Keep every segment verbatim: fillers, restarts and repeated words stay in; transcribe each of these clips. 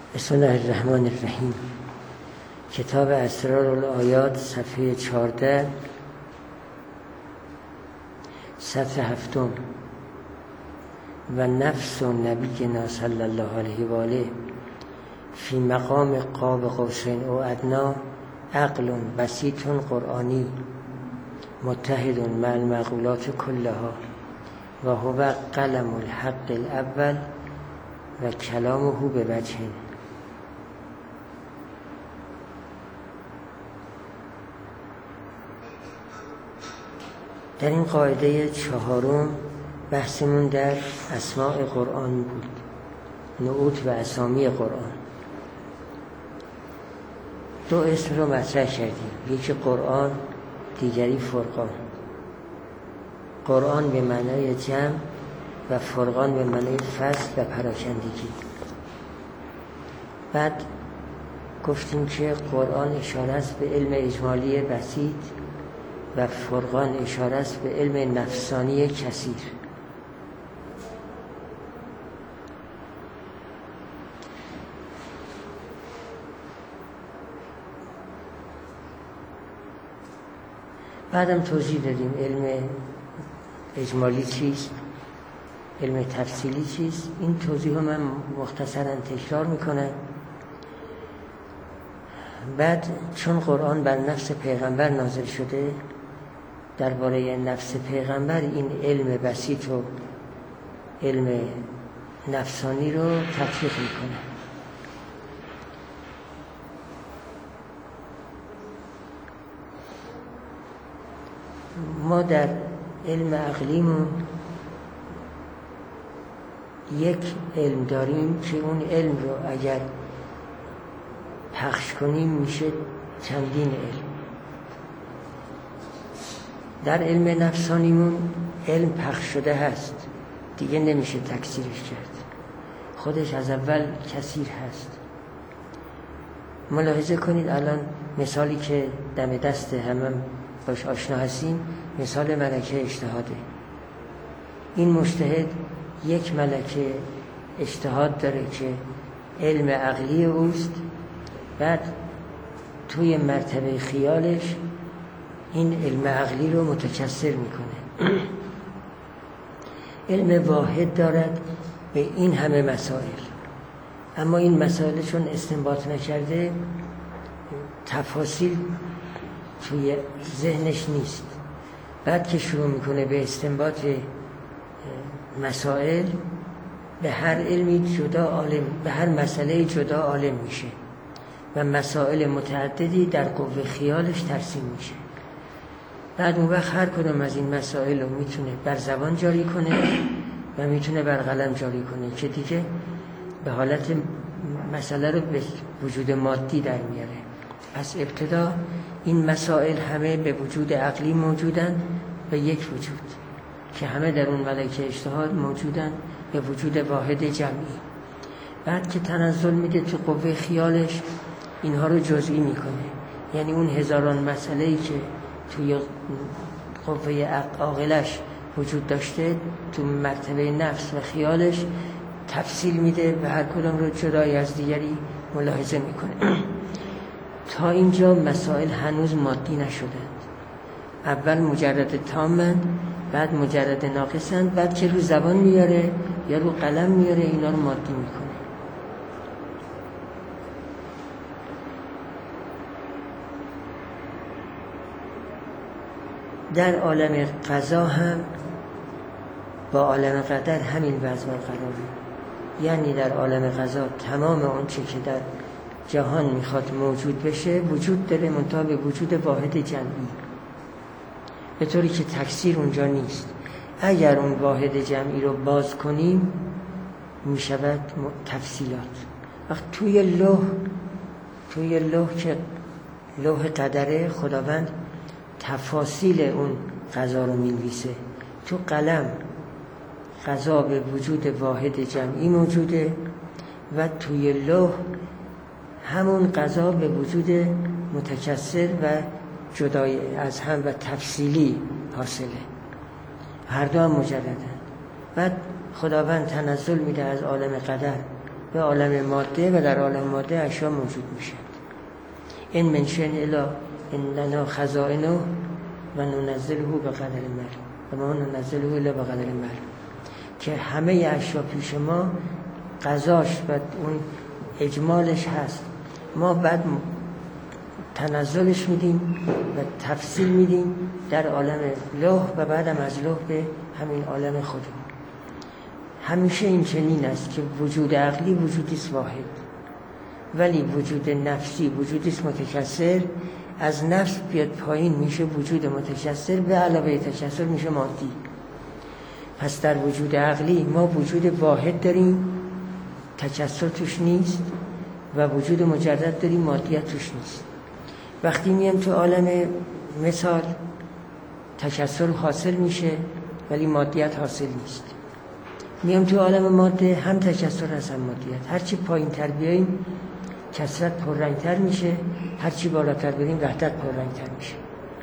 بسم الله الرحمن الرحیم. کتاب اسرارالآیات صفحه چهارده، سطر هفتم. و نفس نبینا صلی الله علیه و آله فی مقام قاب قوسین او ادنا عقل بسیط قرآنی متحد مع المعقولات کلها و هو قلم الحق الاول و کلامه به وجه. در این قاعده چهارم بحثمون در اسماء قرآن بود، نعوت و اسامی قرآن. دو اسم رو مطرح کردیم، یکی قرآن، دیگری فرقان. قرآن به معنای جمع و فرقان به معنای فصل و پراکندگی. بعد گفتیم که قرآن اشاره است به علم اجمالی بسیط و فرقان اشاره است به علم نفسانی کثیر. بعدم توضیح دادیم علم اجمالی چیست، علم تفصیلی چیست. این توضیح رو من مختصرا تکرار میکنم. بعد چون قرآن بر نفس پیغمبر نازل شده، درباره نفس پیغمبر این علم بسیط و علم نفسانی رو تطبیق میکنه. ما در علم عقلیمون یک علم داریم که اون علم رو اگر پخش کنیم میشه چندین علم. در علم نفسانیمون علم پخش شده هست، دیگه نمیشه تکثیرش کرد، خودش از اول کثیر هست. ملاحظه کنید الان مثالی که دم دست همم باش آشنا هستیم، مثال ملکه اجتهاده. این مجتهد یک ملکه اجتهاد داره که علم عقلی اوست، بعد توی مرتبه خیالش این علم عقلی رو متکثر میکنه. علم واحد دارد به این همه مسائل، اما این مسائل چون استنباط نکرده تفاصیل توی ذهنش نیست. بعد که شروع میکنه به استنباط مسائل، به هر علمی جدا عالم، به هر مسئله جدا عالم میشه و مسائل متعددی در قوه خیالش ترسیم میشه. بعد اون وقت هر کدوم از این مسائل رو میتونه بر زبان جاری کنه و میتونه بر قلم جاری کنه که دیگه به حالت مسئله رو به وجود مادی در میاره. پس ابتدا این مسائل همه به وجود عقلی موجودن، به یک وجود که همه در اون ملکه اجتهاد موجودن، به وجود واحد جمعی. بعد که تنزل میده تو قوه خیالش، اینها رو جزئی میکنه. یعنی اون هزاران مسئله‌ای که توی قوه عاقلش وجود داشته، تو مرتبه نفس و خیالش تفصیل میده و هر کدام رو جدای از دیگری ملاحظه میکنه. تا اینجا مسائل هنوز مادی نشدند. اول مجرد تامند، بعد مجرد ناقصند، بعد که رو زبان میاره یا رو قلم میاره اینا رو مادی میکنه. در عالم قضا هم با عالم قدر همین وضع برقراره. یعنی در عالم قضا تمام اون چی که در جهان میخواد موجود بشه وجود داره، منتها به وجود واحد جمعی، به طوری که تکثیر اونجا نیست. اگر اون واحد جمعی رو باز کنیم میشود تفصیلات. وقت توی لوح توی لوح که لوح قدره، خداوند تفاصیل اون قضا رو می‌نویسه. تو قلم قضا به وجود واحد جمعی موجوده و توی لوح همون قضا به وجود متکثر و جدای از هم و تفصیلی حاصله. هر دو هم مجردن. بعد خداوند تنزل میده از عالم قدر به عالم ماده و در عالم ماده اشیا موجود میشند. این منشن الا اننا خزائنه و ننزله به قدر معلوم و ما ننزله الا به قدر معلوم، که همه اشیا پیش ما قضاش و اون اجمالش هست، ما بعد تنزلش میدیم و تفصیل میدیم در عالم لوح و بعدم از لوح به همین عالم خودمون. همیشه این چنین است که وجود عقلی وجودی است واحد، ولی وجود نفسی وجودی است متکثر. از نفس بیاد پایین میشه وجود متکثر، به علاوه تکثر میشه مادی. پس در وجود عقلی ما وجود واحد داریم، تکثر توش نیست، و وجود مجرد داریم، مادیت توش نیست. وقتی میم تو عالم مثال تکثر حاصل میشه ولی مادیت حاصل نیست. میم تو عالم ماده هم تکثر هست هم مادیت. هرچی پایین تر بیاییم کثرت پررنگتر میشه، هرچی بالاتر بریم وحدت پررنگتر میشه.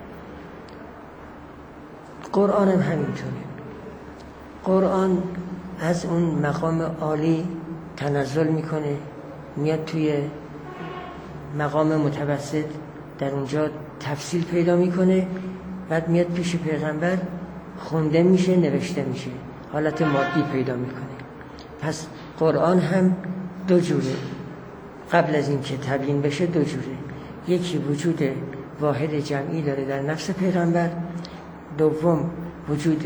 قرآن هم همینطوره. قرآن از اون مقام عالی تنزل میکنه، میاد توی مقام متوسط، در اونجا تفصیل پیدا میکنه، بعد میاد پیش پیغمبر خونده میشه، نوشته میشه، حالت مادی پیدا میکنه. پس قرآن هم دو جوره، قبل از این که تبیین بشه دو جوره. یکی وجود واحد جمعی داره در نفس پیغمبر، دوم وجود،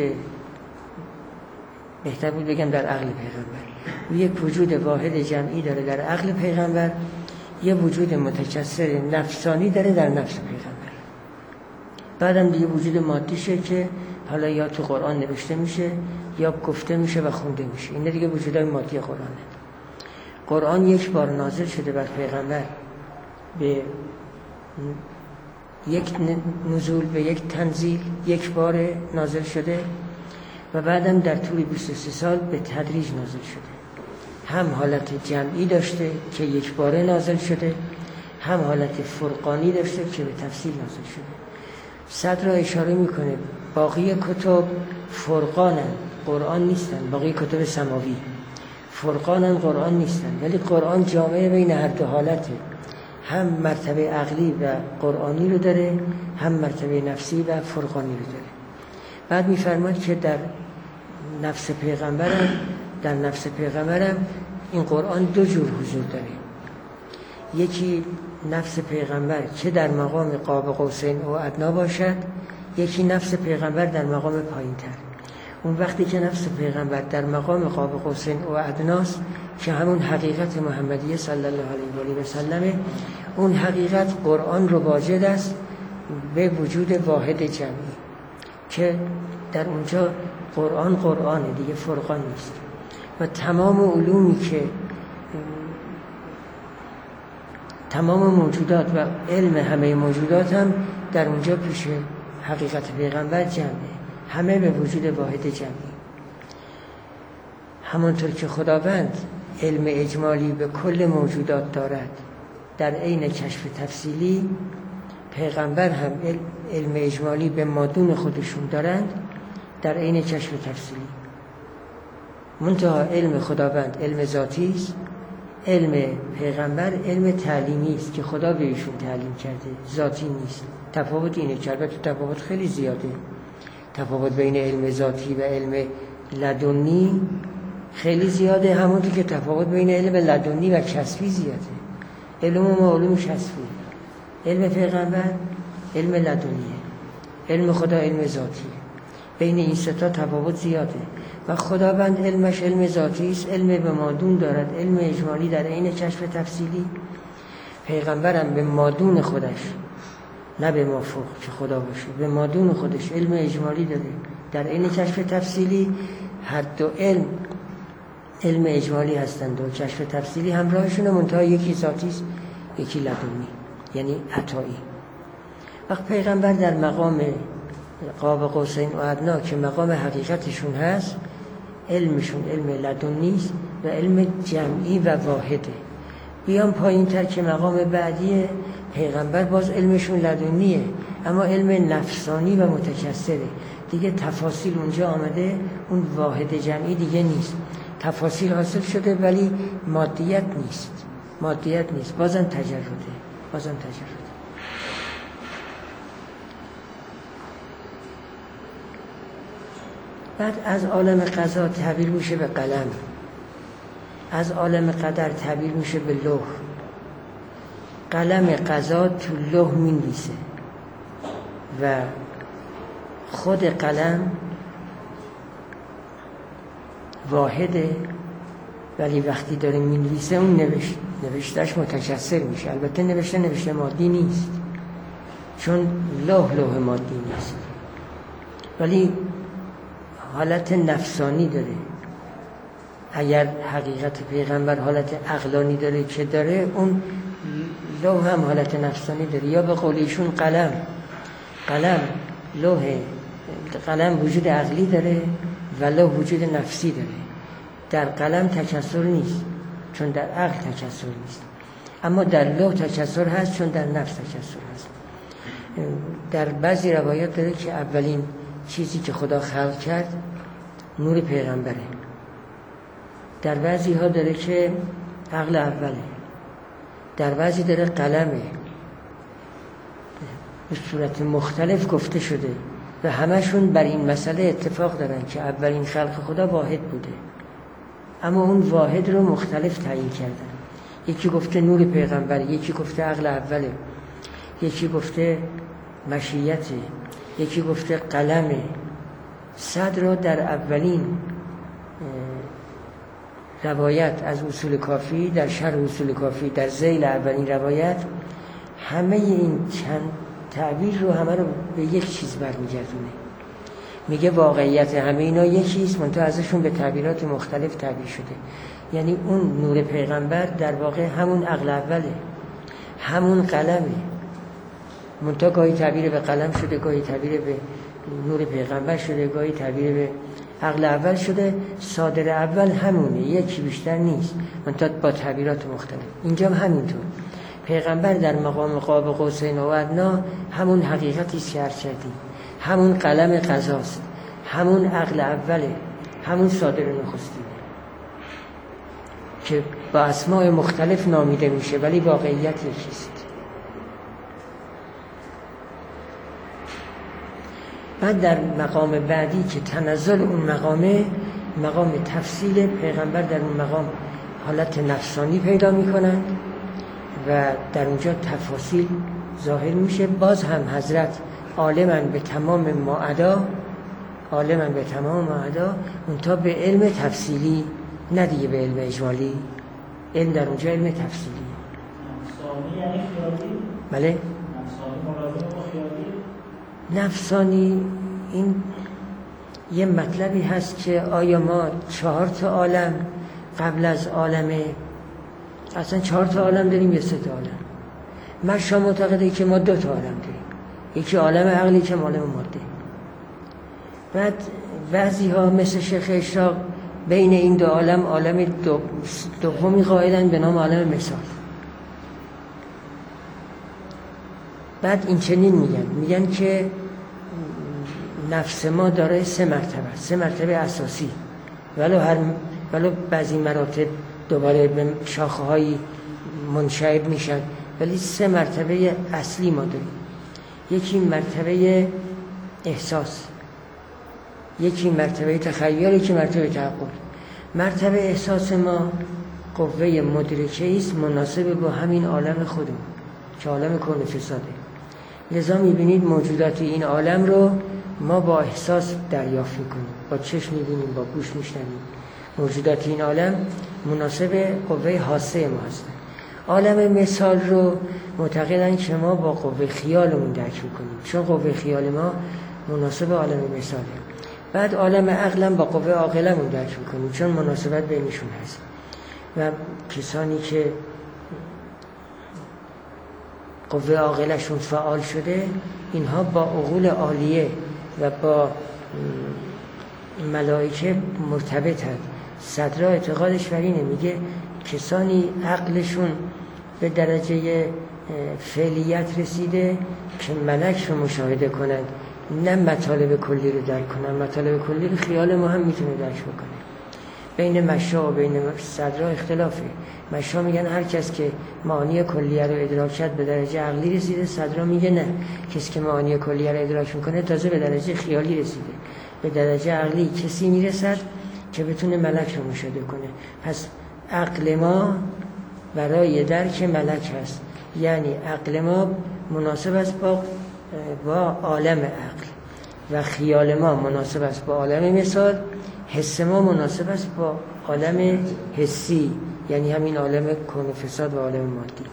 بهتر بود بگم در عقل پیغمبر. یک وجود واحد جمعی داره در عقل پیغمبر، یه وجود متکثر نفسانی داره در نفس پیغمبر. بعدم دیگه وجود مادیشه که حالا یا تو قرآن نوشته میشه یا گفته میشه و خونده میشه. این دیگه وجودای مادی قرآنه. قرآن یک بار نازل شده بر پیغمبر، به یک نزول، به یک تنزیل یک بار نازل شده و بعدم در طول بیست و سه سال به تدریج نازل شده. هم حالت جمعی داشته که یک باره نازل شده، هم حالت فرقانی داشته که به تفصیل نازل شده. صدر را اشاره میکنه باقی کتب فرقانن، قرآن نیستن. باقی کتب سماوی فرقانن، قرآن نیستن، ولی قرآن جامعه بین هر دو حالته، هم مرتبه عقلی و قرآنی رو داره، هم مرتبه نفسی و فرقانی رو داره. بعد میفرماد که در نفس پیغمبرم در نفس پیغمبرم این قرآن دو جور حضور داره. یکی نفس پیغمبر که در مقام قاب قوسین و ادنا باشد، یکی نفس پیغمبر در مقام پایین تر. اون وقتی که نفس پیغمبر در مقام قاب قوسین و ادناست که همون حقیقت محمدیه صلی الله علیه و آله و سلم، اون حقیقت قرآن رو واجد است به وجود واحد جمعی که در اونجا قرآن قرآنه دیگه، فرقان نیست. و تمام علومی که تمام موجودات و علم همه موجودات هم در اونجا پیش حقیقت پیغمبر جمعه، همه به وجود واحد جمعی. همانطور که خداوند علم اجمالی به کل موجودات دارد در عین کشف تفصیلی، پیغمبر هم علم اجمالی به مادون خودشون دارند در عین کشف تفصیلی. منتها علم خداوند علم ذاتی است، علم پیغمبر علم تعلیمی است که خدا به ایشون تعلیم کرده، ذاتی نیست. تفاوت اینه که البته تفاوت خیلی زیاده، تفاوت بین علم ذاتی و علم لدنی خیلی زیاده، همونطور که تفاوت بین علم لدنی و کسبی زیاده. علم ما علم کسبی، علم پیغمبر علم لدنیه، علم خدا علم ذاتیه. بین این سه تا تفاوت زیاده و خداوند علمش علم ذاتی است، علم به مادون دارد، علم اجمالی در عین کشف تفصیلی. پیغمبرم به مادون خودش، نه به مافوق که خدا باشه، به مادون خودش علم اجمالی داره در عین کشف تفصیلی. هر دو علم علم اجمالی هستند و کشف تفصیلی همراهشون، منتها یکی ذاتی است یکی لدنی، یعنی عطایی. وقت پیغمبر در مقام قاب قوسین و ادنا که مقام حقیقتشون هست، علمشون علم لدنی است و علم جمعی و واحده. بیان پایین تر که مقام بعدی پیغمبر باز علمشون لدنیه، اما علم نفسانی و متکثره. دیگه تفاصیل اونجا آمده، اون واحد جمعی دیگه نیست. تفاصیل حاصل شده ولی مادیت نیست، مادیت نیست، بازم تجرده، بازم تجرده. بعد از عالم قضا تعبیر میشه به قلم، از عالم قدر تعبیر میشه به لوح. قلم قضا تو لوح مینویسه و خود قلم واحده، ولی وقتی داره مینویسه اون نوشت نوشتهش متجسر میشه. البته نوشته نوشته مادی نیست، چون لوح لوح مادی نیست، ولی حالت نفسانی داره. اگر حقیقت پیغمبر حالت عقلانی داره که داره، اون لوح هم حالت نفسانی داره. یا به قول ایشون قلم قلم لوح قلم وجود عقلی داره و لوح وجود نفسی داره. در قلم تکسر نیست چون در عقل تکسر نیست، اما در لوح تکسر هست چون در نفس تکسر هست. در بعضی روایات داره که اولین چیزی که خدا خلق کرد نور پیغمبره، در بعضی ها داره که عقل اوله، در بعضی داره قلمه. به صورت مختلف گفته شده و همشون بر این مسئله اتفاق دارن که اولین خلق خدا واحد بوده، اما اون واحد رو مختلف تعیین کردن. یکی گفته نور پیغمبر، یکی گفته عقل اوله، یکی گفته مشیته، یکی گفته قلمه. صد را در اولین روایت از اصول کافی، در شرح اصول کافی، در ذیل اولین روایت، همه این چند تعبیر رو همه رو به یک چیز برمیگردونه. میگه واقعیت همه اینا یکیست، منتها ازشون به تعبیرات مختلف تعبیر شده. یعنی اون نور پیغمبر در واقع همون عقل اوله، همون قلمه، منتها گاهی تعبیر به قلم شده، گاهی تعبیر به نور پیغمبر شده، گاهی تعبیر به عقل اول شده. صادر اول همونه، یکی بیشتر نیست، منتها با تعبیرات مختلف. اینجا هم همینطور. پیغمبر در مقام قاب قوسین و ادنی همون حقیقتی است که عرض کردیم، همون قلم قضاست، همون عقل اوله، همون صادر نخستینه که با اسماء مختلف نامیده میشه ولی واقعیت یکیست. بعد در مقام بعدی که تنزل اون مقامه، مقام تفصیل، پیغمبر در اون مقام حالت نفسانی پیدا میکنند و در اونجا تفاصیل ظاهر میشه. باز هم حضرت عالمن به تمام ما عدا، عالمن به تمام ما عدا، اونتا به علم تفصیلی، نه دیگه به علم اجمالی. علم در اونجا علم تفصیلی. نفسانی یعنی خیالی؟ بله. نفسانی ملازم با خیالی؟ نفسانی این یه مطلبی هست که آیا ما چهار تا عالم قبل از عالم، اصلا چهار تا عالم داریم یا سه تا عالم؟ من شما معتقده که ما دو تا عالم داریم، یکی عالم عقلی، یکی عالم ماده. بعد بعضی ها مثل شیخ اشراق بین این دو عالم عالم دومی قائلن به نام عالم مثال. بعد این چنین میگن میگن که نفس ما داره سه مرتبه، سه مرتبه اساسی، ولو هر ولو بعضی مراتب دوباره به شاخه های منشعب میشن، ولی سه مرتبه اصلی ما داریم. یکی مرتبه احساس، یکی مرتبه تخیل، یکی مرتبه تعقل. مرتبه احساس ما قوه مدرکه است مناسب با همین عالم خودمون که عالم کون فساده. لذا میبینید موجودات این عالم رو ما با احساس دریافت میکنیم، با چشم میبینیم، با گوش میشنویم. موجودات این عالم مناسب قوه حاسه ما هستن. عالم مثال رو معتقدن که ما با قوه خیالمون درک میکنیم، چون قوه خیال ما مناسب عالم مثاله. بعد عالم عقلم با قوه عاقلمون درک میکنیم، چون مناسبت بینشون هست. و کسانی که قوه عاقلشون فعال شده، اینها با عقول عالیه و با ملائکه مرتبطند. صدرا اعتقادش بر اینه، میگه کسانی عقلشون به درجه فعلیت رسیده که ملک رو مشاهده کنند، نه مطالب کلی رو درک کنند. مطالب کلی رو خیال ما هم میتونه درک بکنه. بین مشا و بین صدرا اختلافه. مشا میگن هر کس که معانی کلیه رو ادراک کرد به درجه عقلی رسیده. صدرا میگه نه، کسی که معانی کلیه رو ادراک میکنه تازه به درجه خیالی رسیده. به درجه عقلی کسی میرسد که بتونه ملک رو مشاهده کنه. پس عقل ما برای درک ملک هست، یعنی عقل ما مناسب است با با عالم عقل و خیال ما مناسب است با عالم مثال، حس ما مناسب است با عالم حسی، یعنی همین عالم کون و فساد و عالم مادی.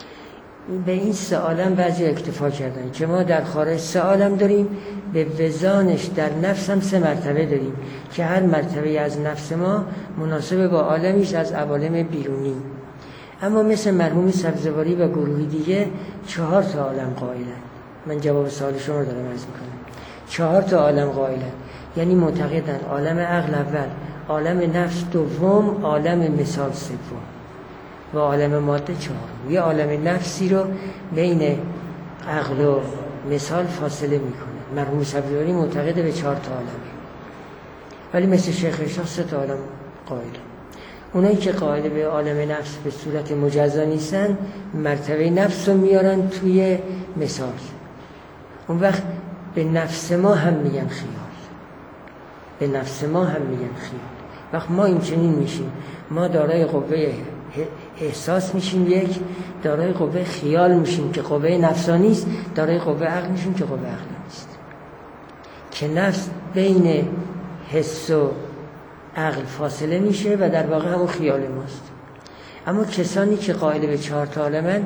به این سه عالم بعضی اکتفا کردن که ما در خارج سه عالم داریم، به وزانش در نفس هم سه مرتبه داریم که هر مرتبه از نفس ما مناسب با عالمیش از عوالم بیرونی. اما مثل مرحوم سبزواری و گروهی دیگه چهار تا عالم قائلن. من جواب سوال شما رو دارم عرض میکنم. چهار تا عالم قائلن، یعنی معتقدن عالم عقل اول، عالم نفس دوم، عالم مثال سوم و عالم ماده چهارم. یه عالم نفسی رو بین عقل و مثال فاصله میکنه. مرحوم سبزواری معتقد به چهار تا عالمه، ولی مثل شیخ رشاد سه تا عالم قائل. اونایی که قائل به عالم نفس به صورت مجزا نیستن، مرتبه نفس رو میارن توی مثال. اون وقت به نفس ما هم میگن خیال، به نفس ما هم میگن خیال. وقت ما این چنین میشیم، ما دارای قوه احساس میشیم یک، دارای قوه خیال میشیم که قوه نفسانی است، دارای قوه عقل میشیم که قوه عقل نیست، که نفس بین حس و عقل فاصله میشه و در واقع همون خیال ماست. اما کسانی که قائل به چهار تا عالمن،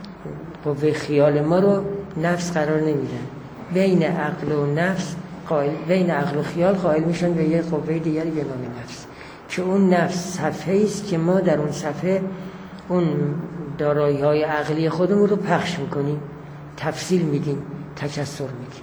قوه خیال ما رو نفس قرار نمیدن، بین عقل و نفس قائل، بین عقل و خیال قائل میشن به یک قوه دیگری به نام نفس، که اون نفس صفحه است که ما در اون صفحه اون دارایی های عقلی خودمون رو پخش میکنیم، تفصیل میدیم، تکثر میدیم.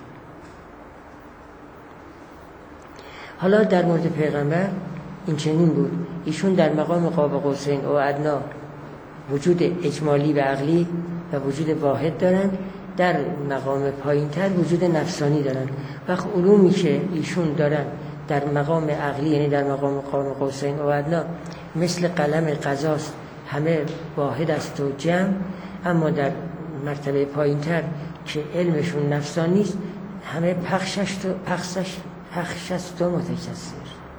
حالا در مورد پیغمبر این چنین بود، ایشون در مقام قاب قوسین و ادنا وجود اجمالی و عقلی و وجود واحد دارن، در مقام پایین تر وجود نفسانی دارن. وقت علومی که ایشون دارن در مقام عقلی، یعنی در مقام قاب قوسین و ادنا، مثل قلم قضاست، همه واحد است و جمع. اما در مرتبه پایین تر که علمشون نفسانی است، همه پخشش و پخشش پخش است و متکثر.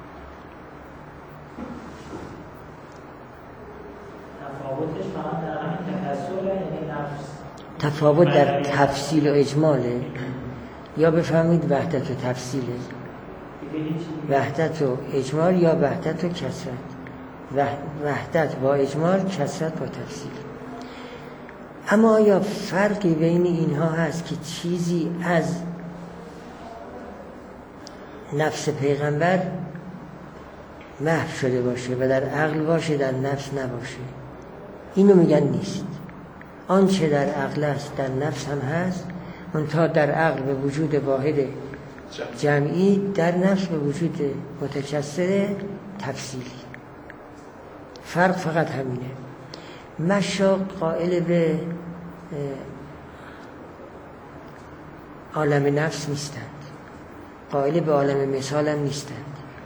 تفاوتش فقط در همین تکثر، یعنی نفس تفاوت در تفصیل و اجماله، یا بفهمید وحدت و تفصیله، وحدت و اجمال یا وحدت و کثرت، وحدت با اجمال، کثرت با تفصیل. اما آیا فرقی بین اینها هست که چیزی از نفس پیغمبر محو شده باشه و در عقل باشه، در نفس نباشه؟ اینو میگن نیست. آنچه در عقل است در نفس هم هست، منتها در عقل به وجود واحد جمعی، در نفس به وجود متکثر تفصیلی. فرق فقط همینه. مشا قائل به عالم نفس نیستند، قائل به عالم مثال هم نیستند.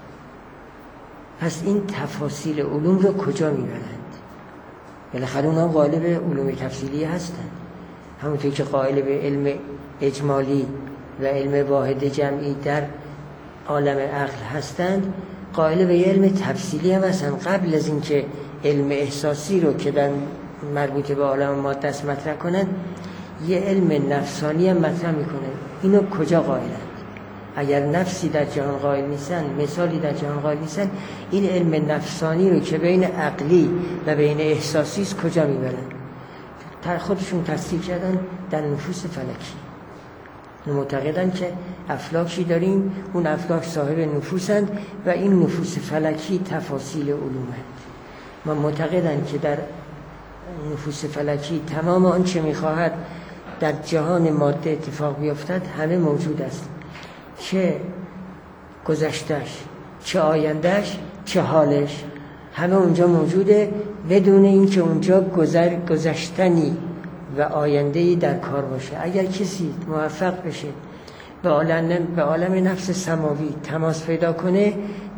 پس این تفاصیل علوم رو کجا میبرند؟ بالاخره اونها قائل به علوم تفصیلی هستند، همونطور که قائل به علم اجمالی و علم واحد جمعی در عالم عقل هستند، قائل به علم تفصیلی هم هستند. قبل از اینکه علم احساسی رو که در مربوط به عالم ماده است مطرح کنند، یه علم نفسانی هم مطرح میکنند. اینو کجا قائلند؟ اگر نفسی در جهان قائل نیستن، مثالی در جهان قائل نیستن، این علم نفسانی رو که بین عقلی و بین احساسی است کجا میبرن؟ تر خودشون تصدیق کردن در نفوس فلکی. معتقدن که افلاکی داریم، اون افلاک صاحب نفوسند و این نفوس فلکی تفاصیل علومند. ما معتقدن که در نفوس فلکی تمام آنچه میخواهد در جهان ماده اتفاق بیفتد همه موجود است، چه گذشتش، چه آیندهش، چه حالش، همه اونجا موجوده، بدون اینکه اونجا گذر گذشتنی و آینده‌ای در کار باشه. اگر کسی موفق بشه به عالم به عالم نفس سماوی تماس پیدا کنه،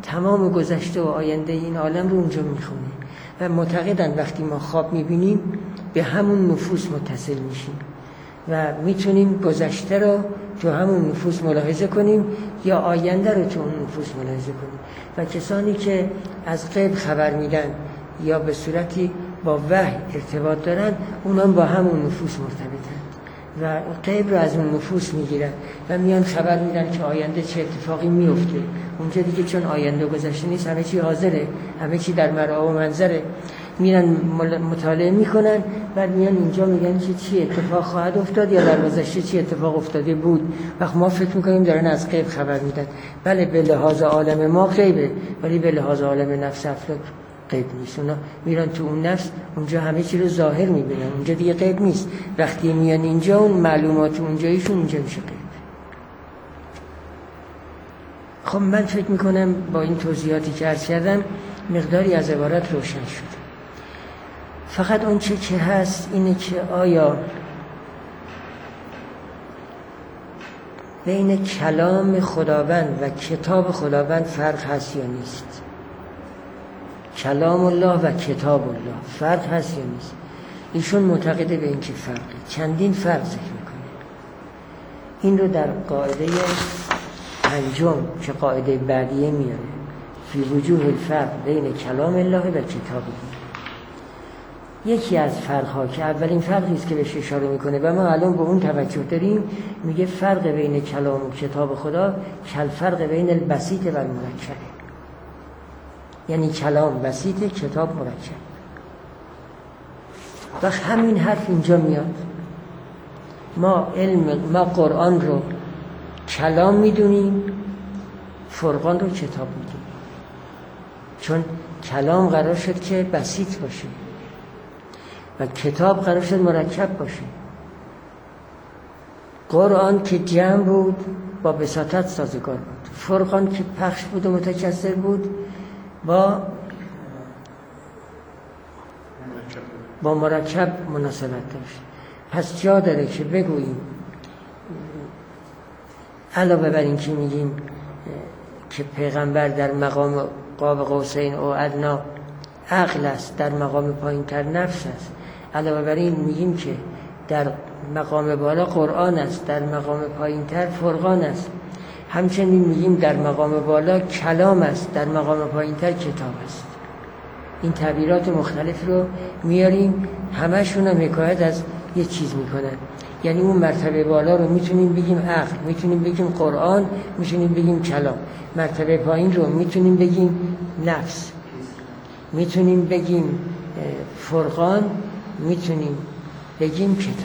تمام گذشته و آینده این عالم رو اونجا میخونه و معتقدن وقتی ما خواب میبینیم به همون نفوس متصل میشیم و میتونیم گذشته رو تو همون نفوس ملاحظه کنیم یا آینده رو تو اون نفوس ملاحظه کنیم و کسانی که از غیب خبر میدن یا به صورتی با وحی ارتباط دارن اونا با همون نفوس مرتبطن و غیب رو از اون نفوس میگیرن و میان خبر میدن که آینده چه اتفاقی میفته. اونجا دیگه چون آینده گذشته نیست، همه چی حاضره، همه چی در مرعا و منظره. میرن مطالعه میکنن و میان اینجا میگن که چی اتفاق خواهد افتاد یا در گذشته چی اتفاق افتاده بود. وقت ما فکر میکنیم دارن از غیب خبر میدن. بله به لحاظ عالم ما غیبه، ولی به لحاظ عالم نفس افلاک غیب نیست. اونا میرن تو اون نفس، اونجا همه چی رو ظاهر میبینن، اونجا دیگه غیب نیست. وقتی میان اینجا اون معلومات اونجاییشون اونجا میشه غیب. خب من فکر میکنم با این توضیحاتی که عرض کردم مقداری از عبارت روشن شد. فقط اون چه که هست اینه که آیا بین کلام خداوند و کتاب خداوند فرق هست یا نیست؟ کلام الله و کتاب الله فرق هست یا نیست؟ ایشون معتقده به این که فرقه، چندین فرق ذکر میکنه. این رو در قاعده پنجم که قاعده بعدیه میاره، فی وجوه الفرق بین کلام الله و کتاب الله. یکی از فرق‌ها که اولین فرقی است که بهش اشاره میکنه و ما الان به اون توجه داریم، میگه فرق بین کلام و کتاب خدا کل فرق بین البسیط و المرکب. یعنی کلام بسیطه، کتاب مرکب. و همین حرف اینجا میاد. ما علم ما قرآن رو کلام میدونیم، فرقان رو کتاب میدونیم، چون کلام قرار شد که بسیط باشه و کتاب قرار شد مرکب باشه. قرآن که جمع بود با بساطت سازگار بود، فرقان که پخش بود و متکثر بود با با مرکب مناسبت داشت. پس جا داره که بگوییم علاوه بر این که میگیم که پیغمبر در مقام قاب قوسین او ادنا عقل است، در مقام پایین تر نفس است، علاوه بر این میگیم که در مقام بالا قرآن است، در مقام پایین تر فرقان است. همچنین میگیم در مقام بالا کلام است، در مقام پایین تر کتاب است. این تعبیرات مختلف رو میاریم، همشون هم حکایت از یه چیز میکنن. یعنی اون مرتبه بالا رو میتونیم بگیم عقل، میتونیم بگیم قرآن، میتونیم بگیم کلام. مرتبه پایین رو میتونیم بگیم نفس، میتونیم بگیم فرقان، میتونیم بگیم کتاب.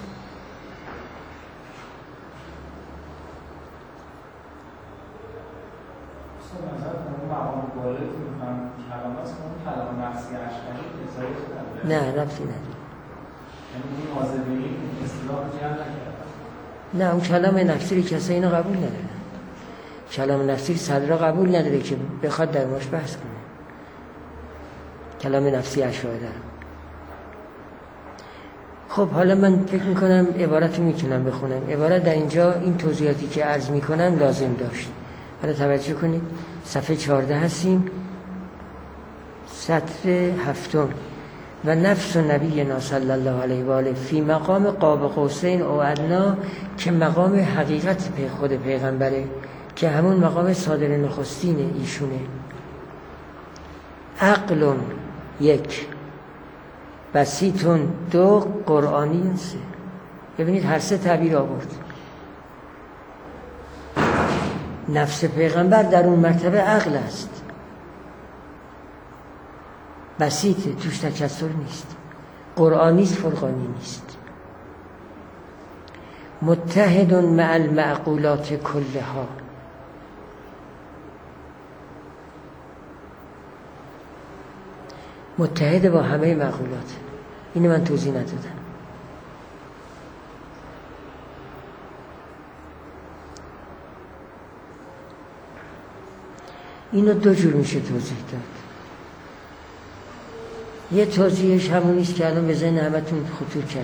نه ربطی نداره. نه اون کلام نفسی رو کسی اینو قبول نداره. کلام نفسی صدرا قبول نداره که بخواد در موش بحث کنه. کلام نفسی اشاعره. خب حالا من فکر میکنم عبارت رو میتونم بخونم. عبارت در اینجا این توضیحاتی که عرض میکنم لازم داشت. حالا توجه کنید، صفحه چهارده هستیم، سطر هفتم. و نفس نبینا صلی الله علیه و آله فی مقام قاب قوسین او ادنا، که مقام حقیقت پی خود پیغمبره، که همون مقام صادر نخستینه ایشونه. عقل یک، بسیطون دو، قرآنی سه. ببینید هر سه تعبیر آورد. نفس پیغمبر در اون مرتبه عقل است، بسیطه، توش تکثر نیست، قرآنی است، فرقانی نیست. متحد مع المعقولات کلها، متحد با همه معقولات. اینو من توضیح ندادم. اینو دو جور میشه توضیح داد. یه توضیحش همونیست که الان به ذهن همتون خطور کرده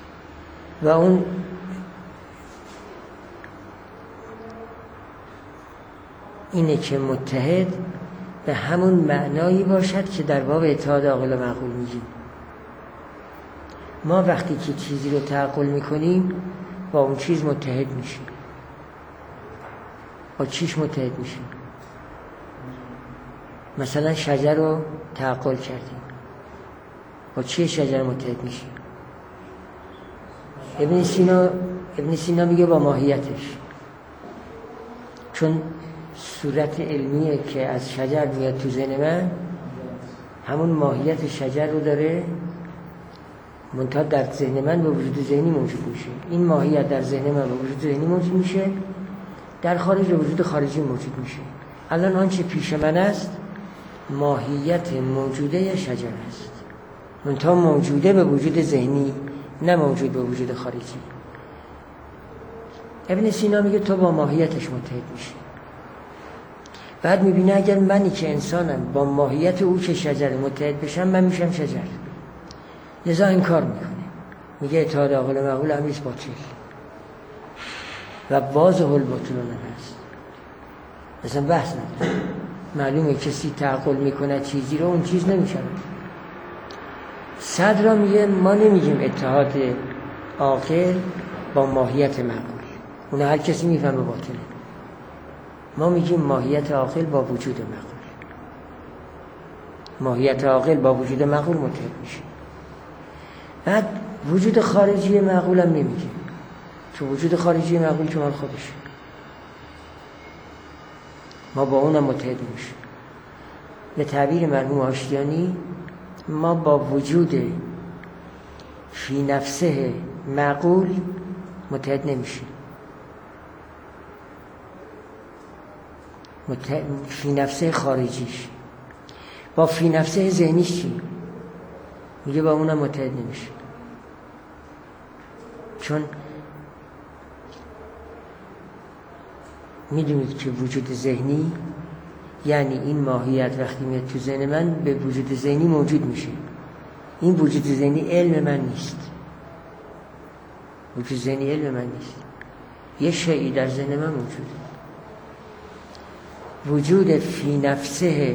و اون اینه که متحد به همون معنایی باشد که در باب اتحاد عاقل و معقول میگیم. ما وقتی که چیزی رو تعقل میکنیم با اون چیز متحد میشیم. با چیش متحد میشیم؟ مثلا شجر رو تعقل کردیم، با چیه شجر متحد میشیم؟ ابن سینا ابن سینا میگه با ماهیتش، چون صورت علمیه که از شجر میاد تو ذهن من همون ماهیت شجر رو داره، منتها در ذهن من به وجود ذهنی موجود میشه. این ماهیت در ذهن من به وجود ذهنی موجود میشه، در خارج به وجود خارجی موجود میشه. الان آنچه پیش من است ماهیت موجوده شجر است، منتها موجوده به وجود ذهنی، نه موجود به وجود خارجی. ابن سینا میگه تو با ماهیتش متحد میشی. بعد میبینه اگر منی که انسانم با ماهیت او که شجر متحد بشم، من میشم شجر. لذا این کار میکنه، میگه اتحاد عاقل و معقول امریست باطل و باز هل باطلونه هست. مثلا بحث نداره، معلومه کسی تعقل میکنه چیزی رو، اون چیز نمیشه. صدر میگه ما نمیگیم اتحاد عاقل با ماهیت معقول، اون هر کسی میفهمه باطله. ما میگیم ماهیت عاقل با وجود معقول، ماهیت عاقل با وجود معقول متحد میشه. بعد وجود خارجی معقول هم نمیگیم، چون وجود خارجی معقول که مال خودشه، ما با اونم متحد میشه. به تعبیر مرحوم آشتیانی ما با وجود فی نفسه معقول متحد نمیشیم. متحد فی نفسه خارجیش، با فی نفسه ذهنیش چی؟ میگه با اونم متحد نمیشه، چون میدونید که وجود ذهنی یعنی این ماهیت وقتی میاد تو ذهن من به وجود ذهنی موجود میشه. این وجود ذهنی علم من نیست، وجود ذهنی علم من نیست، یه شیئی در ذهن من موجوده. وجود فی نفسه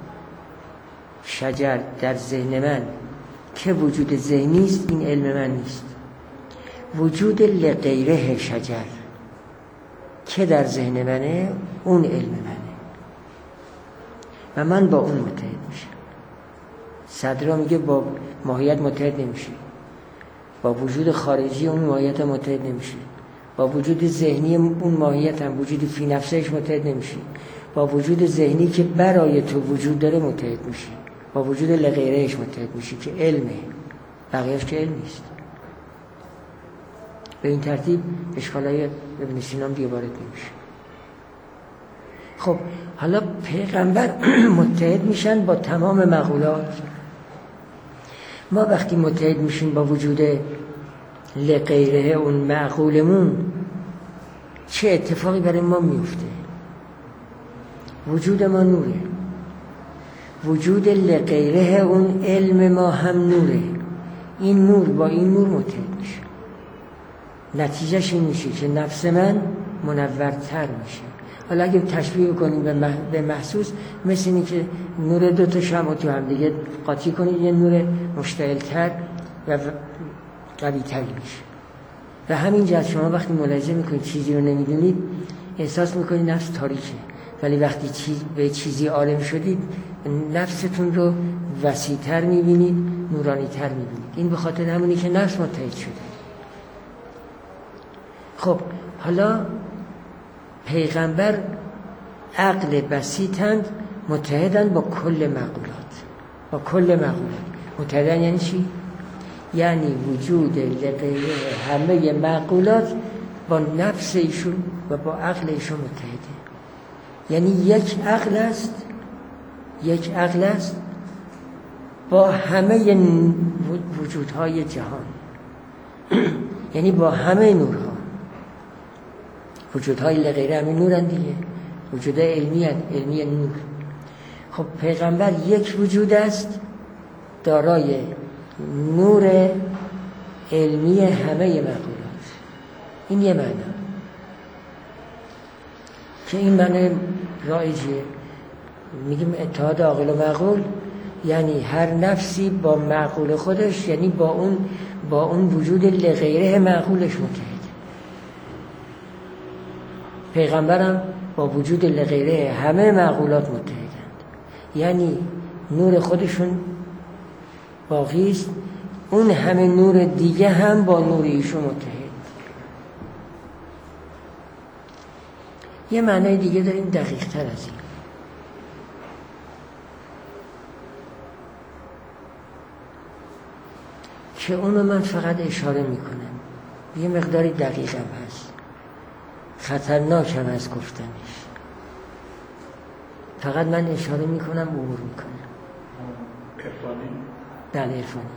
شجر در ذهن من که وجود ذهنی است، این علم من نیست. وجود لغیره شجر که در ذهن منه، اون علم منه و من با اون متحد میشم. صدرا میگه با ماهیت متحد نمیشه، با وجود خارجی اون ماهیت متحد نمیشه، با وجود ذهنی اون ماهیت هم وجود فی نفسش متحد نمیشه، با وجود ذهنی که برای تو وجود داره متحد میشه، با وجود لغیرهش متحد میشه که علمه، بقیهش که علم نیست. به این ترتیب اشکالای ابن سینا دیگه وارد نمیشه. خب حالا پیغمبر متحد میشن با تمام مقولات. ما وقتی متحد میشیم با وجود لغیره اون معقولمون، چه اتفاقی برای ما میفته؟ وجود ما نوره، وجود لغیره اون علم ما هم نوره. این نور با این نور متحد میشه، نتیجهش این میشه که نفس من منورتر میشه. حالا اگه تشبیه کنیم به محسوس، مثل اینه که نور دو تا شمع تو هم دیگه قاطی کنید، یه نور مشتعل‌تر و قوی‌تر میشه. و همین جهت شما وقتی ملاحظه میکنید چیزی رو نمیدونید، احساس میکنید نفس تاریکه، ولی وقتی چیز به چیزی عالم شدید، نفستون رو وسیع‌تر میبینید، نورانی‌تر میبینید. این به خاطر همونی که نفس متحد شده. خب حالا پیغمبر عقل بسیطند، متحدن با کل مقولات، با کل مقولات متحدن. یعنی چی؟ یعنی وجود لغیره همه مقولات با نفس ایشون و با عقل ایشون متحده. یعنی یک عقل است، یک عقل است با همه وجودهای جهان، یعنی با همه نورها. وجودهای لغیره همین نورن دیگه، وجودهای علمی هست، علمی نور. خب پیغمبر یک وجود است دارای نور علمی همه مقولات. این یه معنی که این معنی رایجیه. میگیم اتحاد عاقل و معقول، یعنی هر نفسی با معقول خودش، یعنی با اون با اون وجود لغیره معقولش متحده. پیغمبرم با وجود لغیره همه معقولات متحدند، یعنی نور خودشون باقی است، اون همه نور دیگه هم با نور ایشون متحد. یه معنای دیگه داریم دقیق تر از این، که اونو من فقط اشاره میکنم، یه مقداری دقیق هم هست، خطرناک هم از گفتنش، فقط من اشاره میکنم عبور میکنم. عرفانی؟ بله عرفانی.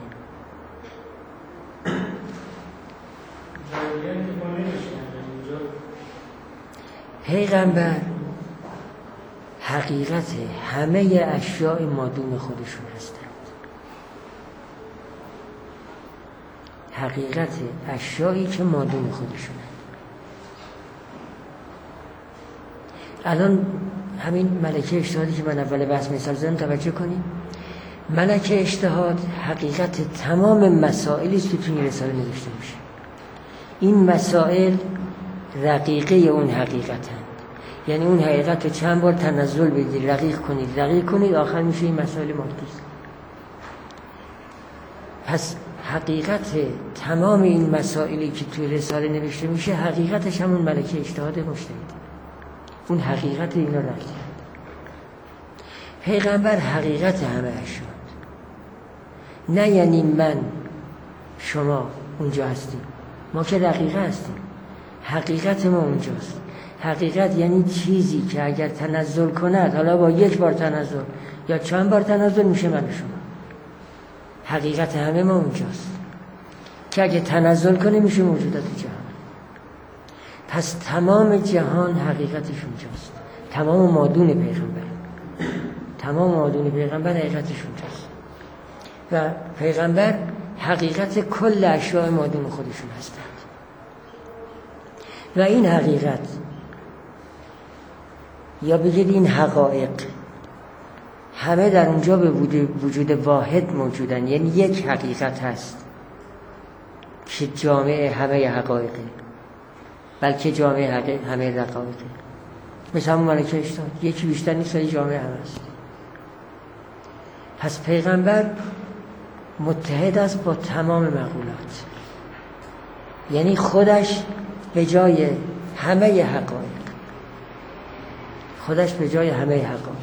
پیغمبر حقیقت همه اشیاء مادون خودشون هستند. حقیقت اشیایی که مادون خودشونند. الان همین ملکه اجتهادی که من اول بحث مثال زدم توجه کنید. ملکه اجتهاد حقیقت تمام مسائلی است که توی این رساله نوشته میشه. این مسائل رقیقه اون حقیقتند، یعنی اون حقیقت چند بار تنزل بدید، رقیق کنید رقیق کنید آخر میشه این مسائل مادی. پس حقیقت تمام این مسائلی که توی رساله نوشته میشه حقیقتش همون ملکه اجتهاد مجتهد، اون حقیقت اینا رقیق. پیغمبر حقیقت همه اشیاء، نه یعنی من شما اونجا هستیم، ما که رقیقه هستیم، حقیقت ما اونجاست. حقیقت یعنی چیزی که اگر تنزل کند، حالا با یک بار تنزل یا چند بار تنزل، میشه من و شما. حقیقت همه ما اونجاست که اگر تنزل کنه میشه موجودات جهان. پس تمام جهان حقیقتش اونجاست، تمام مادون پیغمبر، تمام مادون پیغمبر حقیقتش اونجاست و پیغمبر حقیقت کل اشیاء مادون خودشون هستند. و این حقیقت یا بگید این حقایق همه در اونجا به وجود واحد موجودن، یعنی یک حقیقت هست که جامع همه حقایقه، بلکه جامع همه دقایقه. مثل همون ملکه اجتهاد یکی بیشتر نیست ولی جامع هم هست. پس پیغمبر متحد است با تمام مقولات، یعنی خودش به جای همه حقایق، خودش به جای همه حقایق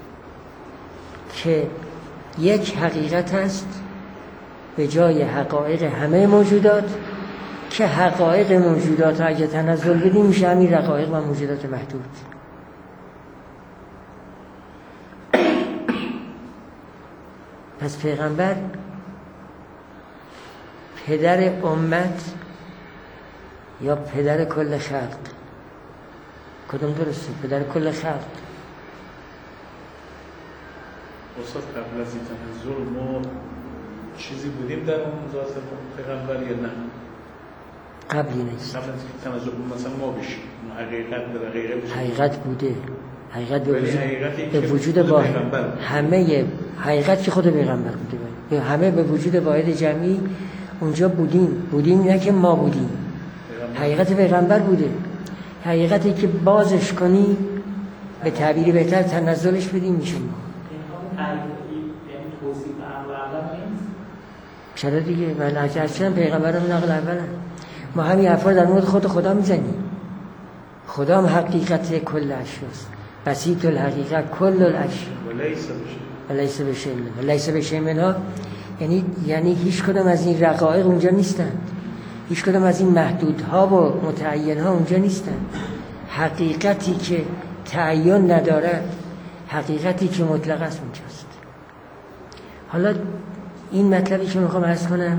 که یک حقیقت است به جای حقایق همه موجودات، که حقایق موجودات اگه تنزل بدیم میشه همین حقایق و موجودات محدود. پس پیغمبر پدر امت یا پدر کل خلق، کدوم درسته؟ پدر کل خلق. استاد قبل از این تنزل ما چیزی بودیم در اون ذات پیغمبر یا نه؟ قبلی نیست. قبل از این تنزل مثلا ما بشیم حقیقت به حقیقت بشیم. حقیقت بوده، حقیقت به وجود, به وجود واحد، همه حقیقت که خود پیغمبر بوده، همه به وجود واحد جمعی اونجا بودیم. بودیم نه که ما بودیم، حقیقت پیغمبر بوده. حقیقتی که بازش کنی به تعبیری بهتر تنزلش بدیم میشه ما. چرا دیگه؟ من اصلا پیغمبرم نقل اولم. ما همین حرفا در مورد خود خدا میزنیم. خدا هم حقیقت کل اشیاست، بسیط الحقیقت کل الاشیاء ولیس بشیء منها. ولیس بشیء منها یعنی یعنی هیچ کدام از این رقایق اونجا نیستند، هیچ کدام از این محدودها و متعینها اونجا نیستند. حقیقتی که تعین ندارد، حقیقتی که مطلق است اونجاست. حالا این مطلبی که میخوام عرض کنم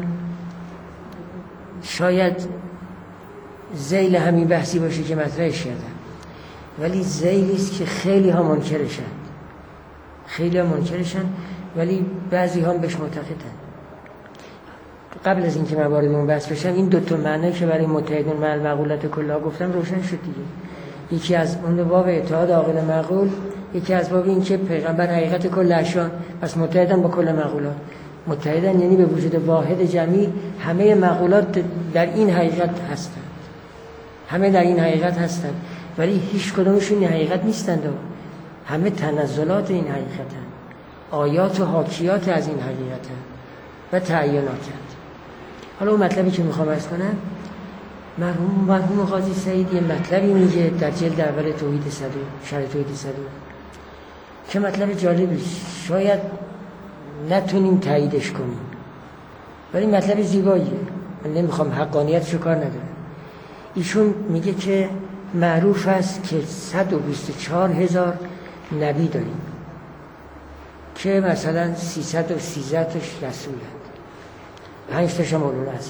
شاید ذیل همین بحثی باشه که مطرحش کردم، ولی ذیلی است که خیلی ها منکرشن، خیلی ها منکرشن ولی بعضی ها بهش معتقدن. قبل از اینکه من وارد اون بحث بشم این دو تا معنی که برای متحدون مع المعقولات کلها گفتم روشن شد دیگه. یکی از اون باب اتحاد عاقل معقول، یکی از باب این که پیغمبر حقیقت کل اشیاء، پس متحدن با کل معقولات. متحدن یعنی به وجود واحد جمعی همه معقولات در این حقیقت هستند، همه در این حقیقت هستند، ولی هیچ کدومشون این حقیقت نیستند، همه تنزلات این حقیقتند، آیات و حاکیات از این حقیقتند و تعییناتند. حالا اون مطلبی که میخوام عرض کنم، مرحوم مرحوم قاضی سعید یه مطلبی میگه در جلد اول توحید صدور، شرح توحید صدور، که مطلب جالبی شاید نتونیم تاییدش کنیم، ولی مطلب زیباییه. من نمیخوام حقانیتشو کار ندارم. ایشون میگه که معروف است که صد و بیست و چهار هزار نبی داریم که مثلا سیصد و سیزده تاش رسولند، پنج تاش هم اولوالعزم.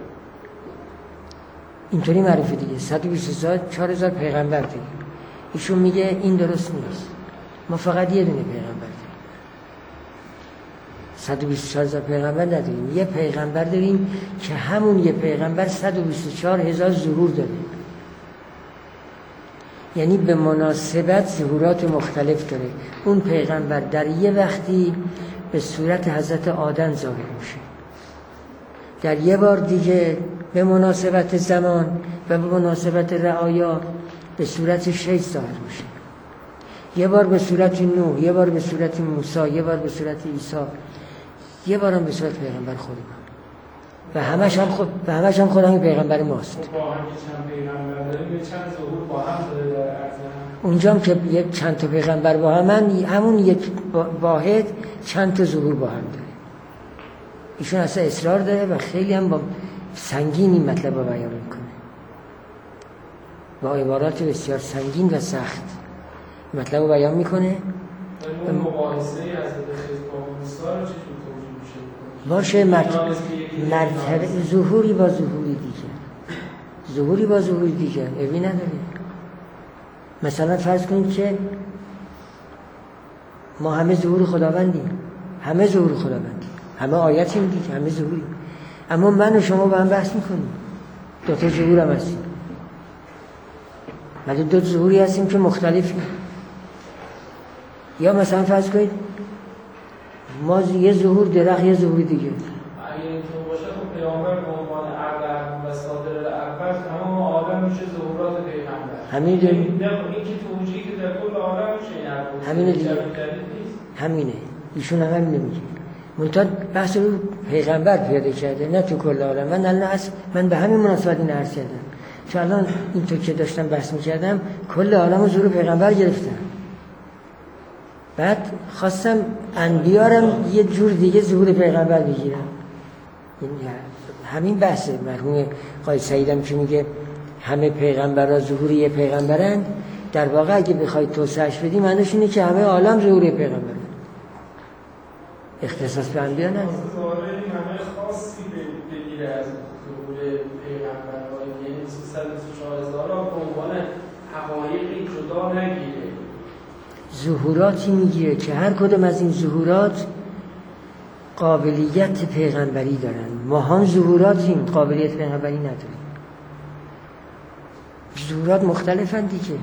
اینطوری معروفه دیگه. صد و بیست و چهار هزار پیغمبر داریم. ایشون میگه این درست نیست، ما فقط یه دونه پیغمبر داریم، صد و بیست و چهار هزار پیغمبر نداریم. یه پیغمبر داریم که همون یه پیغمبر صد و بیست و چهار هزار ظهور داره، یعنی به مناسبت ظهورات مختلف داره. اون پیغمبر در یه وقتی به صورت حضرت آدم ظاهر میشه، در یه بار دیگه به مناسبت زمان و به مناسبت رعایا به صورت شیخ ظاهر میشه، یه بار به صورت نوح، یه بار به صورت موسی، یه بار به صورت عیسی، یه بار هم به صورت پیغمبر خودمون، و همش هم خود و همش هم خود همین پیغمبر ماست. با هم چند پیغمبر داریم، چند ظهور با هم داره در عرض هم. اونجا هم که یک چند تا پیغمبر با هم، همون یک واحد چند تا ظهور با هم داره. ایشون اصلا اصرار داره و خیلی هم با سنگین این مطلب رو بیان میکنه، با عبارات بسیار سنگین و سخت مطلب رو بیان میکنه. اون مقایسه از حضرت با موسی رو چه جور توجیه میشه؟ باشه مرتبه ظهوری با ظهوری دیگه، ظهوری با ظهوری دیگه ابی نداره. مثلا فرض کنید که ما همه ظهور خداوندیم، همه ظهور خداوندیم، همه آیتیم دیگه، همه ظهوریم، اما من و شما با هم بحث میکنیم، دو تا ظهور هم هستیم، ولی دو ظهوری هستیم که مختلفیم. یا مثلا فرض کنید ما یه ظهور درخت، یه ظهور دیگه. اگه اینطور باشه خب پیامبر به عنوان اول و صادر اول تمام عالم میشه ظهورات پیغمبر. همین دیگه. این که توجیهی که در کل عالم میشه این حرف. همینه دیگه. همینه. ایشون هم همینه میگه. منتها بحث رو پیغمبر پیاده کرده، نه تو کل عالم. من الان اصلا من به همین مناسبت این عرض کردم. چون الان اینطور که داشتم بحث میکردم کل عالم رو ظهور پیغمبر گرفتم. بعد خواستم انبیارم یه جور دیگه ظهور پیغمبر بگیرم. همین بحثه. مرحوم قاضی سعیدم که میگه همه پیغمبرها ظهور یه پیغمبرند، در واقع اگه بخواید توسعهش بدی معنیش اینه که همه عالم ظهور پیغمبرند، اختصاص به انبیا نداره. ظاهر این همه خاصی بگیره از ظهور پیغمبرها، یعنی صد و بیست و چهار هزار را به عنوان حقایقی جدا نگیره، ظهوراتی میگیره که هر کدوم از این ظهورات قابلیت پیغمبری دارن. ما هم ظهوراتیم، قابلیت پیغمبری نداریم. ظهورات مختلفن دیگه.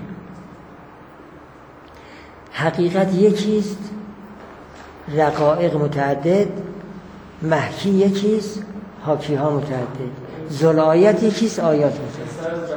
حقیقت یکیست، رقائق متعدد، محکی یکیست، حاکی ها متعدد، ذوالآیت یکیست، آیات متعدد.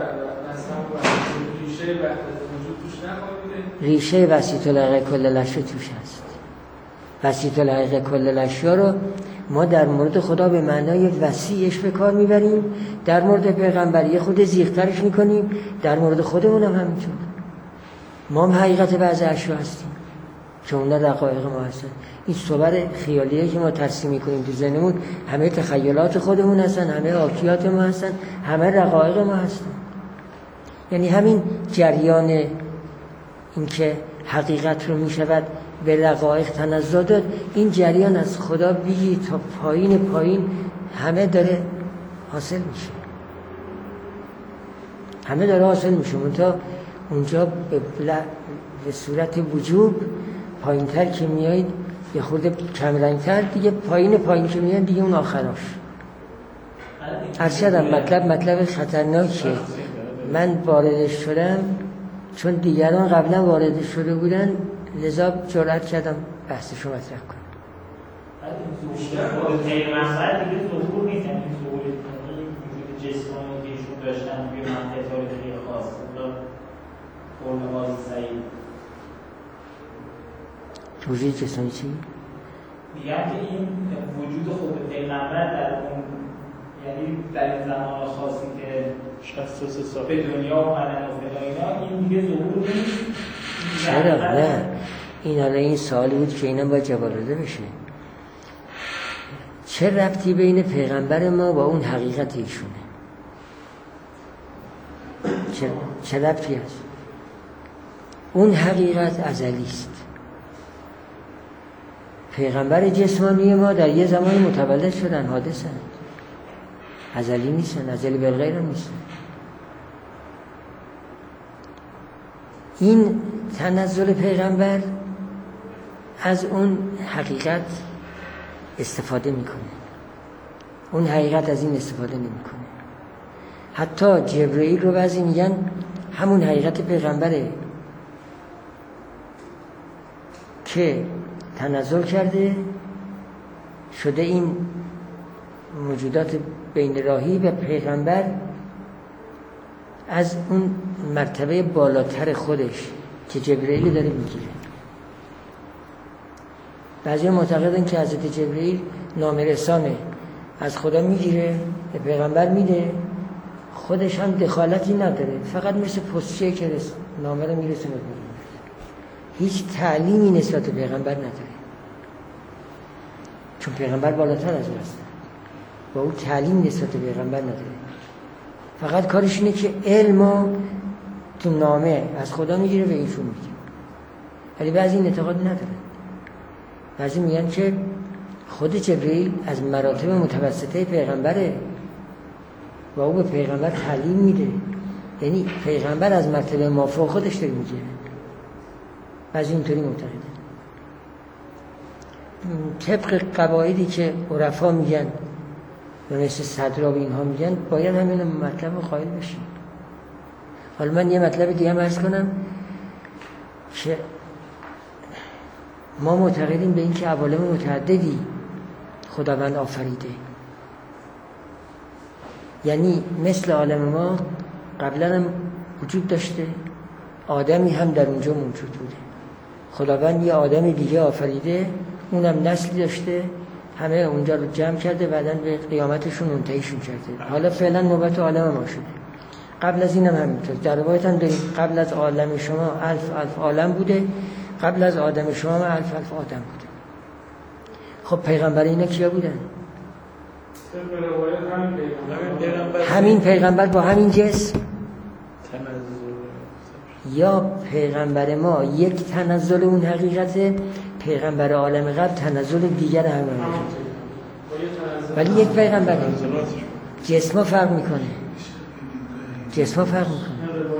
ریشه وسیط الحقیقه کل الاشیاء توش هست. وسیط الحقیقه کل الاشیاء رو ما در مورد خدا به معنای وسیعش به کار میبریم، در مورد پیغمبر یه خود زیغ‌ترش میکنیم، در مورد خودمون هم همینطور. ما هم حقیقت بعض اشیاء هستیم که اون رقایق ما هستن. این صور خیالیه که ما ترسیم میکنیم تو ذهنمون همه تخیلات خودمون هستن، همه حاکیات ما هستن، همه رقایق ما هستن. یعنی همین جریان این که حقیقت رو میشود به رقایق تنزل داد، این جریان از خدا بیگی تا پایین پایین همه داره حاصل میشه، همه داره حاصل میشه. منتها اونجا به, به صورت وجوب پایین تر که میایید یه خورده کمرنگ تر دیگه، پایین پایین که میایید دیگه اون آخراش. ارشدم مطلب مطلب خطرناکه. من واردش شدم چون دیگران قبلا وارد شده بودن لذا جرأت کردم بحثشو مطرح کنم. بعد این ظهور غیر مسئله دیگه ظهور نیست، یعنی ظهور وجود جسمانی که ایشون داشتن توی منطقه تاریخی خاص قرن باز سعید وجود جسمانی چی؟ میگم که این وجود خود پیغمبر در اون، یعنی در این زمان خاصی که شصت و سه سال به دنیا اومدن و فلا اینا، این دیگه ظهور نیست. چرا؟ نه این حالا این سوالی بود که اینا باید جواب داده بشه. چه ربطی بین پیغمبر ما با اون حقیقت ایشونه؟ چه, چه ربطی هست؟ اون حقیقت ازلی است. پیغمبر جسمانی ما در یه زمان متولد شدن، حادثن، ازلی نیستن، ازلی بالغیر هم نیستن. این تنزل پیغمبر از اون حقیقت استفاده میکنه، اون حقیقت از این استفاده نمیکنه. حتی جبرئیل رو بعضی میگن همون حقیقت پیغمبره که تنزل کرده شده این موجودات بین راهی و پیغمبر از اون مرتبه بالاتر خودش که جبرئیل داره میگیره. بعضی معتقدن که حضرت جبرئیل نامرسانه، از خدا میگیره به پیغمبر میده، خودش هم دخالتی نداره، فقط مثل پستچه که نامه رو میرسونه به پیغمبر، هیچ تعلیمی نسبت به پیغمبر نداره، چون پیغمبر بالاتر از او هست، با او تعلیم نسبت به پیغمبر نداره. فقط کارش اینه که علمو تو نامه از خدا میگیره و ایشون میگه. ولی بعضی این اعتقاد نداره. بعضی میگن که خود جبرئیل از مراتب متوسطه پیغمبره و او به پیغمبر تعلیم میده، یعنی پیغمبر از مرتبه مافوق خودش داره میگیره. بعضی اینطوری معتقدن. طبق قواعدی که عرفا میگن و مثل صدرا و اینها میگن باید همین مطلب قائل بشیم. حالا من یه مطلب دیگه هم عرض کنم که ما معتقدیم به این که عوالم متعددی خداوند آفریده، یعنی مثل عالم ما قبلا هم وجود داشته، آدمی هم در اونجا موجود بوده. خداوند یه آدم دیگه آفریده، اونم نسلی داشته، همه اونجا رو جمع کرده، بعدن به قیامتشون منتهیشون کرده. حالا فعلا نوبت عالم ما شده. قبل از اینم همینطور. در روایت هم داریم قبل از عالم شما الف الف عالم بوده، قبل از آدم شما الف الف آدم بوده. خب پیغمبر اینا کیا بودن؟ همین پیغمبر با همین جسم، یا پیغمبر ما یک تنزل اون حقیقته، پیغمبر عالم قبل تنزل دیگر همه حقیقته، ولی یک پیغمبر جسما فرق میکنه، جسما فرق میکنه.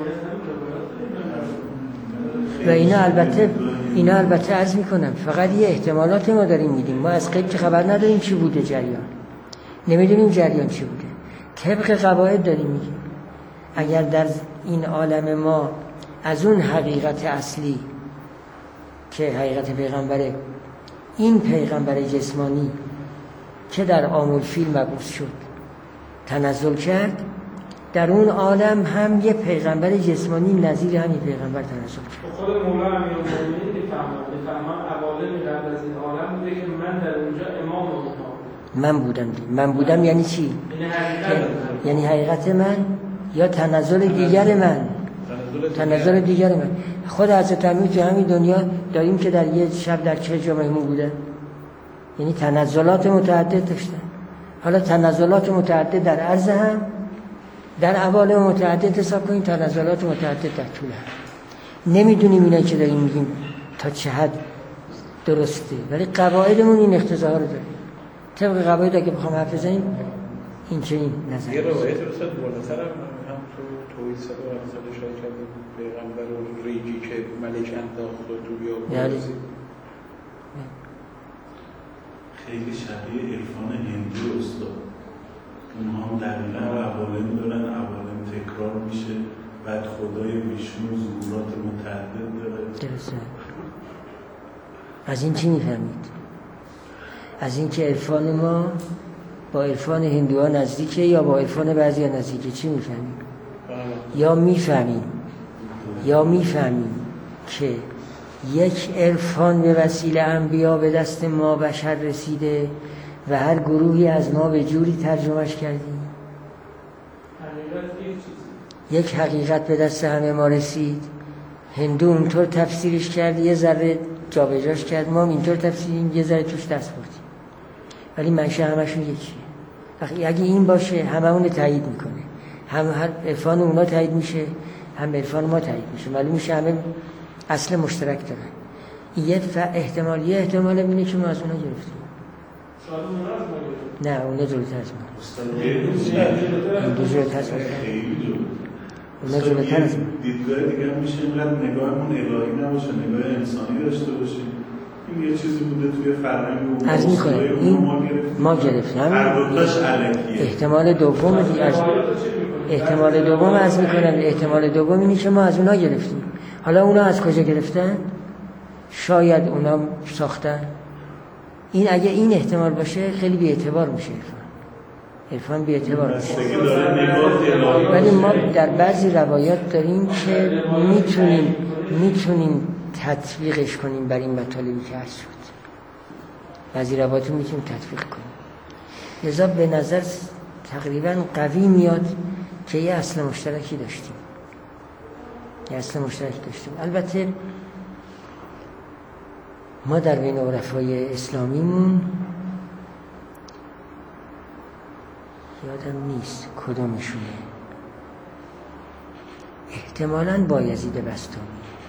و اینا البته اینا البته عرض میکنم فقط یه احتمالات ما داریم میدیم، ما از غیب که خبر نداریم چی بوده جریان، نمیدونیم جریان چی بوده، طبق قواعد داریم میگیم. اگر در این عالم ما از اون حقیقت اصلی که حقیقت پیغمبره، این پیغمبر جسمانی که در آمولفیل مبعوث شد تنزل کرد، در اون عالم هم یه پیغمبر جسمانی نظیر همین پیغمبر تنزل کرد. خود مولا امیرالمومنین میفهمن میفهمن عوالمی قبل از این عالم بوده که من در اونجا امام اونها من بودم. من بودم یعنی چی؟ یعنی حقیقت من یا تنزل دیگر من، تنزل دیگر من. خود حضرت امیر تو همین دنیا داریم که در یه شب در چه جا مهمون بودن، یعنی تنزلات متعدد داشتن. حالا تنزلات متعدد در عرض هم، در عوالم متعدد حساب کنیم، تنزلات متعدد در طول هم. نمیدونیم اینا که داریم میگیم تا چه حد درسته، ولی قواعدمون این اقتضا رو داره. طبق قواعد اگه بخوام حرف بزنیم این چنین نظر. یه روایت رو صد بالاتر هم تو توحید صد و رمزال اشاره کرده پیغمبر و ریجی که ملک انداخت و تو بیا یعنی خیلی شبیه عرفان هندو استاد، اونها هم دقیقا عوالم دارن، عوالم تکرار میشه، بعد خدای ویشنو ظهورات متعدد داره. درسته. از این چی میفهمید؟ از این که عرفان ما با عرفان هندوها نزدیکه یا با عرفان بعضی ها نزدیکه؟ چی میفهمیم؟ یا میفهمیم یا میفهمیم که یک عرفان به وسیله انبیا به دست ما بشر رسیده و هر گروهی از ما به جوری ترجمهش کردیم. یک حقیقت به دست همه ما رسید، هندو اونطور تفسیرش کرد، یه ذره جابجاش کرد، ما اینطور تفسیریم، یه ذره توش دست بردیم، ولی منشه همشون یکیه. اگه این باشه همه اون تایید میکنه، هم هر عرفان اونا تایید میشه، هم عرفان ما تایید میشه، معلوم میشه همه اصل مشترک دارن. یه احتمال یه احتمال اینه که ما از اونا گرفتیم. نه اونا جلوتر از ما. هندو جلوتر از ما. اونا جلوتر از ما. دیدگاه دیگه میشه اینقدر نگاهمون الهی نباشه، نگاه انسانی داشته باشیم. این یه چیزی بوده توی فرهنگ از میکنه این ما گرفتیم. هر دوتاش الکیه. احتمال دوم دیگه از احتمال دوم از میکنن. احتمال دوم اینه که ما از اونا گرفتیم. حالا اونا از کجا گرفتن؟ شاید اونا ساختن. این اگه این احتمال باشه خیلی بی اعتبار میشه عرفان. عرفان بی اعتبار میشه. ولی ما در بعضی روایات داریم که میتونیم میتونیم تطبیقش کنیم بر این مطالبی که عرض شد. بعضی روایات میتونیم تطبیق کنیم. لذا به نظر تقریبا قوی میاد که یه اصل مشترکی داشتیم. یه اصل مشترکی داشتیم. البته ما در بین عرفای اسلامیمون یادم نیست کدومشونه، احتمالاً بایزید بستامی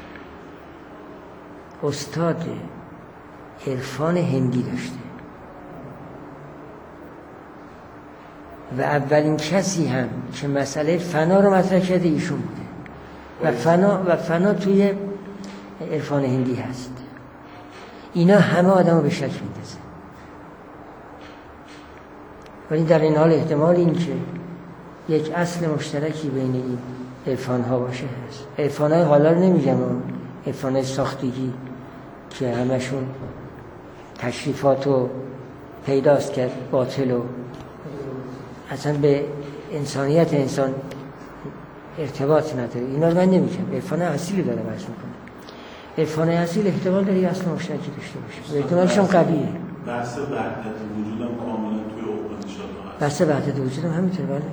استاد عرفان هندی داشته و اولین کسی هم که مسئله فنا رو مطرح کرده ایشون بوده و فنا و فنا توی عرفان هندی هست. اینا همه آدم رو به شک میندازه، ولی در این حال احتمال این که یک اصل مشترکی بین این عرفان ها باشه هست. عرفان های حالا رو نمیگم، عرفان های ساختگی که همشون تشریفات رو پیداست کرد باطل و اصلا به انسانیت انسان ارتباط نداره، اینا رو من نمیگم. عرفان اصیلی داره بحث میکنه. عرفان اصیل احتمال داره یه اصل مشترکی داشته باشه، احتمالش هم قویه. بحث وحدت وجودم کاملا توی اپنیشاد هست. بحث وحدت وجودم همینطوره. بله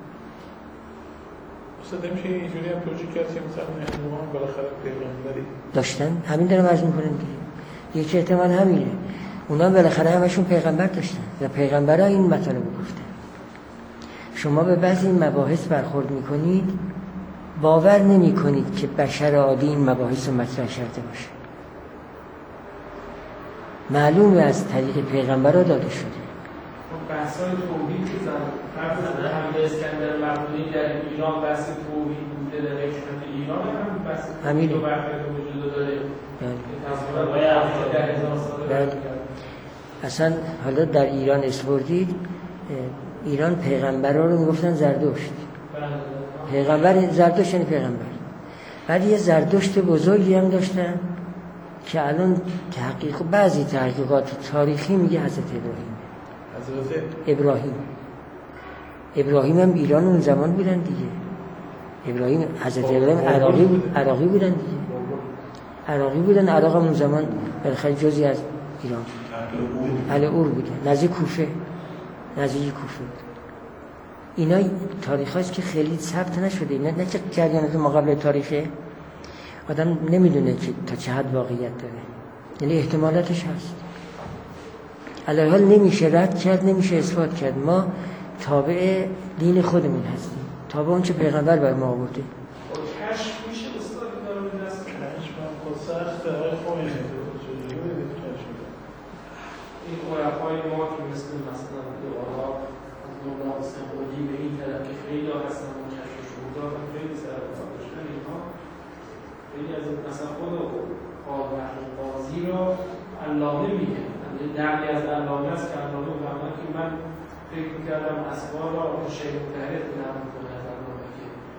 استاد میشه اینجوری هم توجیه کرد که مثلا هندوها بالاخره پیغمبری داشتن، همین دارم عرض میکنم دیگه. یکی احتمال همینه، اونا بالاخره همشون پیغمبر داشتن و پیغمبرها این مطالب رو گفتن. شما به بعضی این مباحث برخورد میکنید باور نمی کنید که بشر عادی این مباحث رو مطرح کرده باشه. معلومه از طریق پیغمبرها داده شده. بحث‌های توحید که فرض حمله اسکندر مقدونی در ایران بحث توحید بوده، در حکمت ایران هم بحث توحید و وحدت وجود داره. بله. اصلا حالا در ایران اسپردید، ایران پیغمبرها رو میگفتن زردشت. پیغمبر زردشت یعنی پیغمبر. بعد یه زردشت بزرگی هم داشتن که الان تحقیق بعضی تحقیقات تاریخی میگه حضرت ابراهیم. حضرت ابراهیم ابراهیم هم ایران اون زمان بودن دیگه. ابراهیم حضرت ابراهیم عراقی عراقی بودن دیگه. عراقی بودن. عراق هم اون زمان بالاخره جزئی از ایران اهل اور بودن، نزدیک کوفه نزدیک کوفه بود. اینا تاریخ هاست که خیلی ثبت نشده. اینا نه چه جریانات ما قبل تاریخه، آدم نمیدونه که تا چه حد واقعیت داره، یعنی احتمالاتش هست. علی حال نمیشه رد کرد، نمیشه اثبات کرد. ما تابع دین خودمون هستیم، تابع اون چه پیغمبر بر ما آورده. کشف میشه استاد داره دست کشف هم خود سخت های خوینه این عرفای ما که مثل مثلا دوارها از دولا استنبالی به این طرف که خیلی ها هستن و کشف شهودا و خیلی سرطان داشتن، اینها خیلی از مثلا خود قاضی قاضی را علامه میگه، نقلی از علامه است که علامه بودن که من فکر میکردم اسوار را شیخ متحرک بودم میکنه از علامه که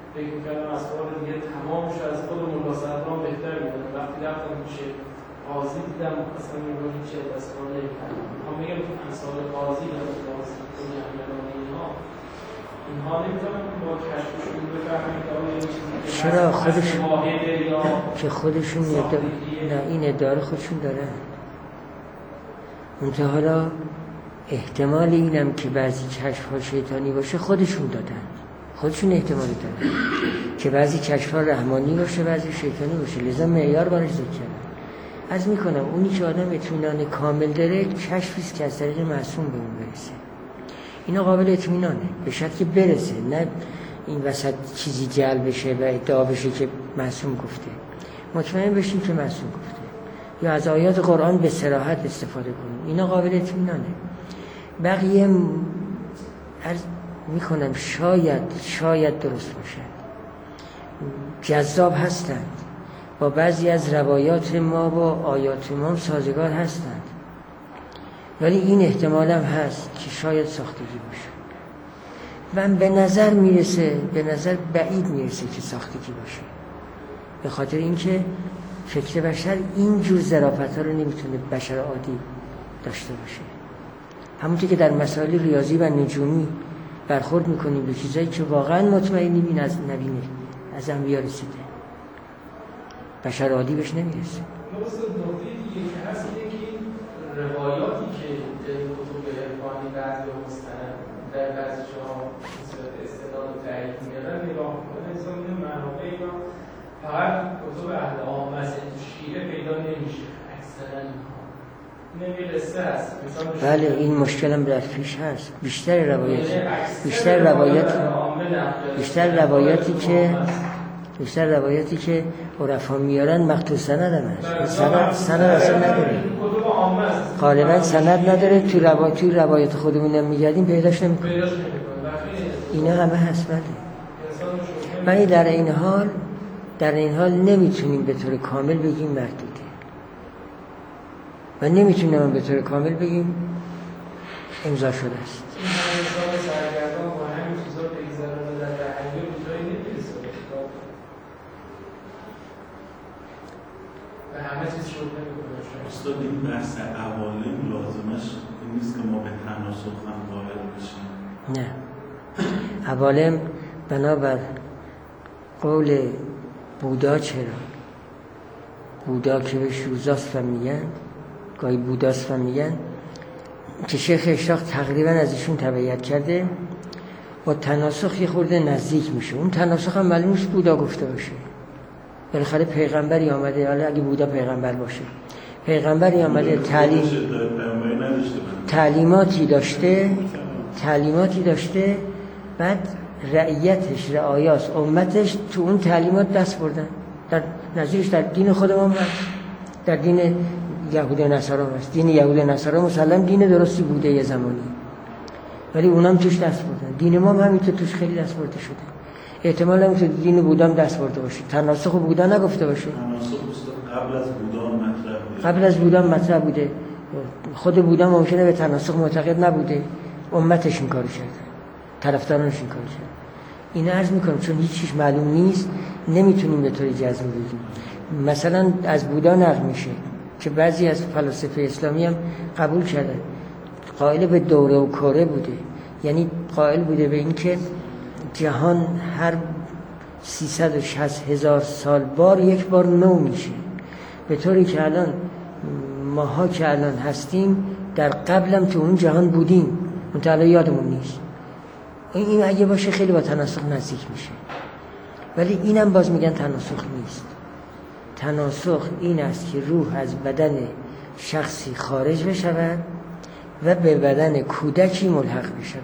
فکر می‌کردم اسرار دیگه تمامش از خود ملا صدران بهتر می‌دونه. وقتی رفتم میشه قاضی دیدم اصلا میگم هیچ اسرار نمی‌کنم. میخوام بگم تو امثال قاضی و قاضی کنی امیرانی اینها اینها نمی‌تونن با کشفشون بفهمن که آیا این چیزی چرا خودشون که خودشون ادعا نه این ادعا رو خودشون دارن. منتها حالا احتمال اینم که بعضی کشف‌ها شیطانی باشه خودشون دادن، خودشون احتمال دارن که بعضی کشف‌ها رحمانی باشه بعضی شیطانی باشه، لذا معیار براش ذکر کردن. عرض میکنم اونی که آدم اطمینان کامل داره کشفی است که از طریق معصوم به اون برسه. اینا قابل اطمینانه به شرطی که برسه، نه این وسط چیزی جلب بشه و ادعا بشه که معصوم گفته. مطمئن بشیم که معصوم گفته یا از آیات قرآن به صراحت استفاده کنیم. اینا قابل اطمینانه. بقیه عرض میکنم شاید شاید درست باشد، جذاب هستند، با بعضی از روایات ما با آیات ما سازگار هستند، ولی این احتمال هم هست که شاید ساختگی باشه و به نظر میرسه به نظر بعید میرسه که ساختگی باشه، به خاطر اینکه فکر بشر اینجور ظرافت‌ها رو نمیتونه بشر عادی داشته باشه. همونطور که در مسائل ریاضی و نجومی برخورد میکنیم به چیزایی که واقعا مطمئنیم این از نبی از انبیا رسیده، بشر عادی بهش نمیرسه. درست نکته دیگه که هست اینه که روایاتی که در کتب عرفانی بعضی مستند در بعضی جاها نسبت استدلال و تایید میارن نگاه میکنه انسان میگه منابع اینا فقط کتب اهل عامه است، تو شیعه پیدا نمیشه اکثرا بله این مشکل هم در پیش هست. بیشتر روایت بیشتر روایت بیشتر روایاتی که بیشتر روایتی که عرفا میارن مقطوع سند هم هست. سند سند اصلا نداره، غالبا سند نداره. تو روایت تو روایت خودمون هم میگردیم پیداش نمیکنیم. اینا همه هست. بله ولی در این حال در این حال نمیتونیم به طور کامل بگیم مردوده و نمیتونیم به طور کامل بگیم امضا شده است. استاد این بحث عوالم لازمش این نیست که ما به تناسخ هم قائل بشیم؟ نه، عوالم بنابر قول بودا چرا بودا که به شوزاست و میگن گاهی بوداست و میگن که شیخ اشراق تقریبا از ایشون تبعیت کرده، با تناسخ یه خورده نزدیک میشه. اون تناسخ هم معلوم نیست بودا گفته باشه، بالاخره پیغمبری آمده، حالا اگه بودا پیغمبر باشه پیغمبری آمده تعلیم تعلیماتی داشته تعلیماتی داشته بعد رعیتش رعایاش امتش تو اون تعلیمات دست بردن. در نظیرش در دین خودمون هست، در دین یهود و نصارا هست. دین یهود و نصارا مسلم دین درستی بوده یه زمانی، ولی اونام توش دست بردن. دین ما هم همینطور توش خیلی دست برده شده. احتمال هم که دین بودا هم دست برده باشه، تناسخ بودا نگفته باشه. تناسخ قبل از بودا مطرح بوده. قبل از بودا مطرح بوده. خود بودا ممکنه به تناسخ معتقد نبوده، امتش این کارو کرده، طرفدارانش این کارو کرده. اینا عرض میکنم چون هیچ چیز معلوم نیست نمیتونیم به طور جزمی بگیم. مثلا از بودا نقل میشه که بعضی از فلاسفه اسلامی هم قبول کردن، قائل به دوره و کره بوده، یعنی قائل بوده به این که جهان هر سیصد و شصت هزار سال بار یک بار نو میشه، به طوری که الان ماها که الان هستیم در قبلم تو اون جهان بودیم منتها یادمون نیست. این اگه باشه خیلی با تناسخ نزدیک میشه، ولی اینم باز میگن تناسخ نیست. تناسخ این است که روح از بدن شخصی خارج بشود و به بدن کودکی ملحق بشود،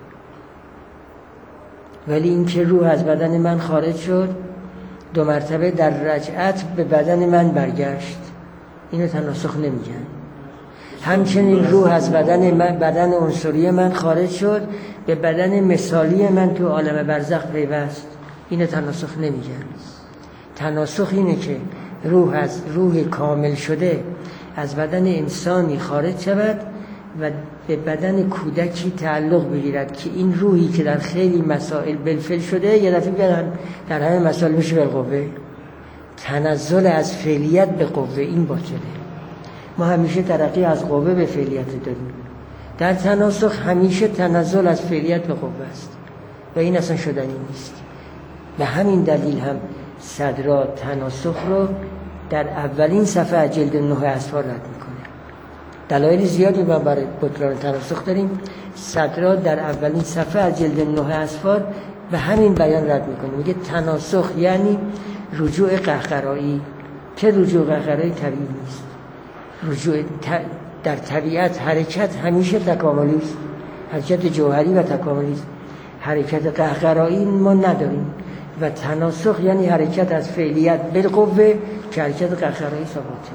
ولی این که روح از بدن من خارج شد دو مرتبه در رجعت به بدن من برگشت، اینو تناسخ نمیگن. همچنین روح از بدن من بدن عنصری من خارج شد به بدن مثالی من تو عالم برزخ پیوست، اینو تناسخ نمیگن. تناسخ اینه که روح از روح کامل شده از بدن انسانی خارج شود و به بدن کودکی تعلق بگیرد که این روحی که در خیلی مسائل بالفعل شده یه دفعه بیاد در همه مسائل میشه بالقوه. تنزل از فعلیت به قوه این باطله. ما همیشه ترقی از قوه به فعلیت داریم. در تناسخ همیشه تنزل از فعلیت به قوه است و این اصلا شدنی نیست. به همین دلیل هم صدرا تناسخ رو در اولین صفحه از جلد نه اسفار رد میکنه. دلایل زیادی ما برای بطلان تناسخ داریم. صدرا در اولین صفحه از جلد نه اسفار به همین بیان رد میکنه. میگه تناسخ یعنی رجوع قهقرایی که رجوع قهقرایی طبیعی نیست. رجوع در طبیعت حرکت همیشه تکاملی است، حرکت جوهری و تکاملی است. حرکت قهقرایی ما نداریم و تناسخ یعنی حرکت از فعلیت بالقوه که حرکت قهقرایی ثابته.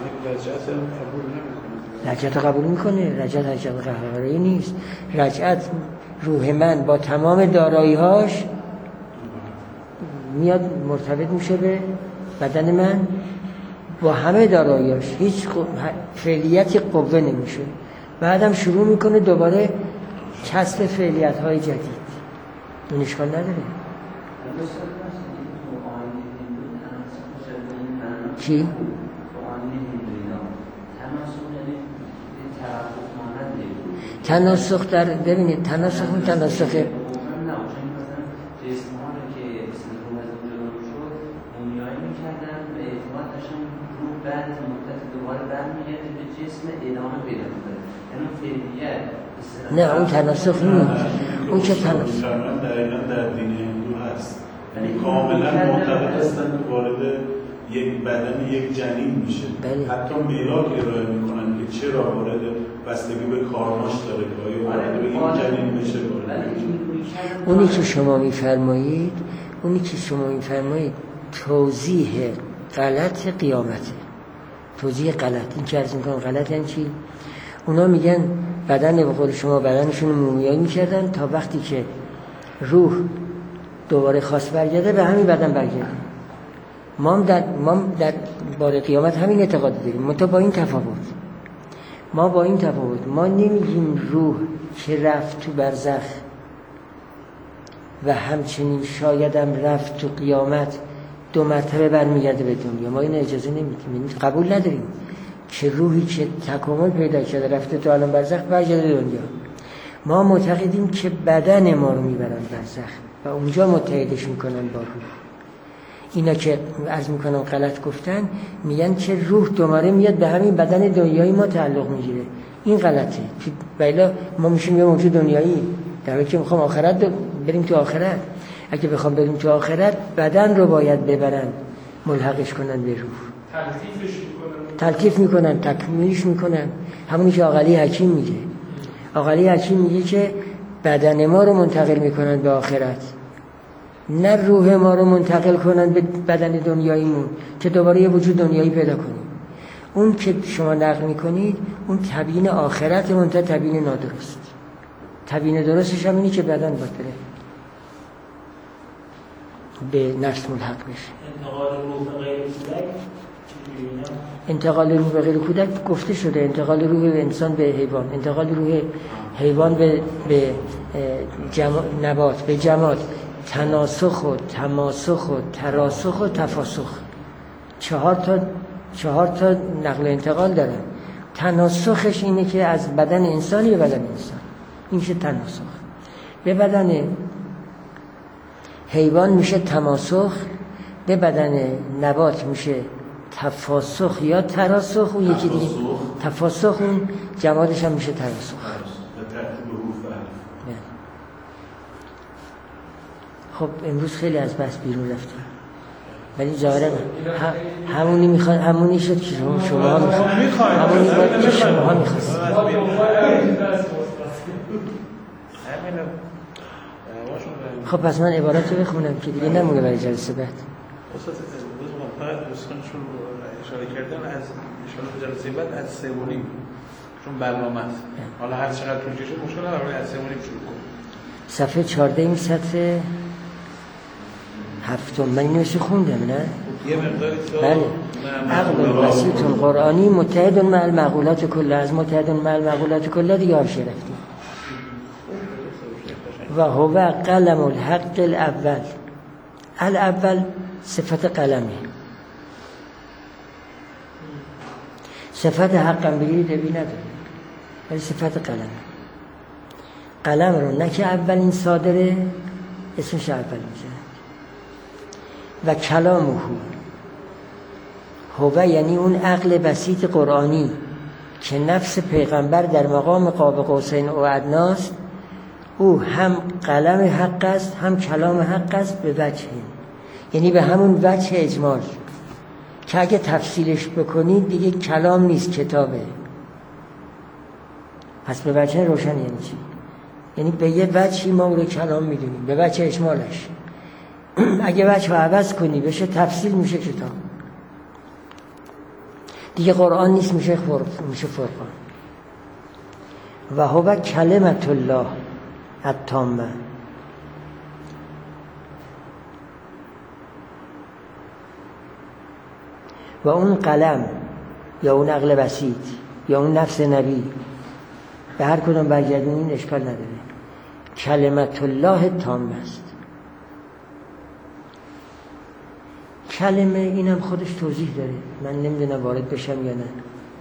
رجعت قبول میکنه. رجعت حرکت قهقرایی نیست. رجعت روح من با تمام دارایی‌هاش میاد مرتبط میشه به بدن من با همه دارایی‌هاش، هیچ فعلیتی قوه نمیشه. بعدم شروع میکنه دوباره کسب فعلیت‌های جدید. این اشکال نداره. چی؟ تناسخ در ببینید تناسخ اون تناسخه نه اون تناسخ نیست. اون که تناسخ دقیقا در دین هندو هست، یعنی کاملا معتقد هستند وارد یک بدن یک جنین میشه. بله. حتی میلاد ارائه میکنن که چرا وارد بستگی به کارماش داره که آیا وارد به این جنین بشه. اونی که شما میفرمایید اونی که شما میفرمایید توضیح غلط قیامته. توضیح غلط. این که عرض میکنم غلط یعنی چی؟ اونا میگن بدن به قول شما بدنشون مومیایی میکردن تا وقتی که روح دوباره خواست برگرده به همین بدن برگرده. ما هم در, ما هم در بار قیامت همین اعتقاد داریم. منتها با این تفاوت ما با این تفاوت ما نمیگیم روح که رفت تو برزخ و همچنین شایدم رفت تو قیامت دو مرتبه برمیگرده به دنیا. ما این اجازه نمیدیم، قبول نداریم که روحی که تکامل پیدا کرده رفته تو عالم برزخ برگرده دنیا. ما معتقدیم که بدن ما رو میبرن برزخ و اونجا متحدش میکنن با روح. اینا که عرض میکنم غلط گفتن، میگن که روح دوباره میاد به همین بدن دنیایی ما تعلق میگیره. این غلطه. بایلا ما میشیم یه موجود دنیایی در حالی که میخوام آخرت بریم تو آخرت. اگه بخوام بریم تو آخرت بدن رو باید ببرن ملحقش کنن به روح. تلطیفش میکنن. تلطیف میکنن، تکمیلش میکنن. همونی که آقلی حکیم میگه. آقلی حکیم میگه که بدن ما رو منتقل میکنن به آخرت، نه روح ما رو منتقل کنن به بدن دنیاییمون که دوباره یه وجود دنیایی پیدا کنیم. اون که شما نقل میکنید اون تبیین آخرت منتها تبیین نادرست. تبیین درستش هم اینی که بدن باید بره به نفس ملحق بشه. انتقال روح به غیر کودک انتقال روح به غیر کودک گفته شده. انتقال روح انسان به حیوان، انتقال روح حیوان به, به جما... نبات، به جماد، تناسخ و تماسخ و تراسخ و تفاسخ. چهار تا چهار تا نقل انتقال داره. تناسخش اینه که از بدن انسانی به بدن انسان، این میشه تناسخ. به بدن حیوان میشه تماسخ، به بدن نبات میشه تفاسخ یا تراسخ. اون یکی دیگه تفاسخ، اون جمادش هم میشه تراسخ. خب امروز خیلی از بحث بیرون رفتیم ولی ظاهرا همونی میخواد، همونی شد که شما شما ها میخواد، همونی باید که شما ها میخواست. خب پس من عبارت رو بخونم که دیگه نمونه برای جلسه بعد. استاد فقط دوستانشون اشاره کردن از اشاره جلسه بعد از سه و نیم چون برنامه است. حالا هر چقدر طول کشه مشکل نداره، از سه و نیم شروع کنیم. صفحه چهارده این صفحه هفتم من اینو خوندم نه؟ یه مقداری بله عقل بسیط قرآنی متحد مع المعقولات کله، از متحد مع المعقولات کله دیگه حاشیه رفتیم. و هو قلم الحق الاول. الاول صفت قلمه، صفت حقا بگیرید بی نداره، ولی صفت قلمه. قلم رو نه که اولین صادره اسمش اول میشه. و کلامه هو یعنی اون عقل بسیط قرآنی که نفس پیغمبر در مقام قاب قوسین او ادناست، او هم قلم حق است هم کلام حق است به وجه، یعنی به همون وجه اجمال که اگه تفصیلش بکنید دیگه کلام نیست، کتابه. پس به وجه روشن یعنی چی؟ یعنی به یه وجهی ما رو کلام میدونیم، به وجه اجمالش. اگه وجه رو عوض کنی بشه تفصیل میشه کتاب دیگه، قرآن نیست، میشه میشه فرقان. و هو کلمت الله التامه. و اون قلم یا اون عقل بسیط یا اون نفس نبی به هر کدوم برگردونین اشکال نداره، کلمت الله تام است. کلمه اینم خودش توضیح داره، من نمیدونم وارد بشم یا نه.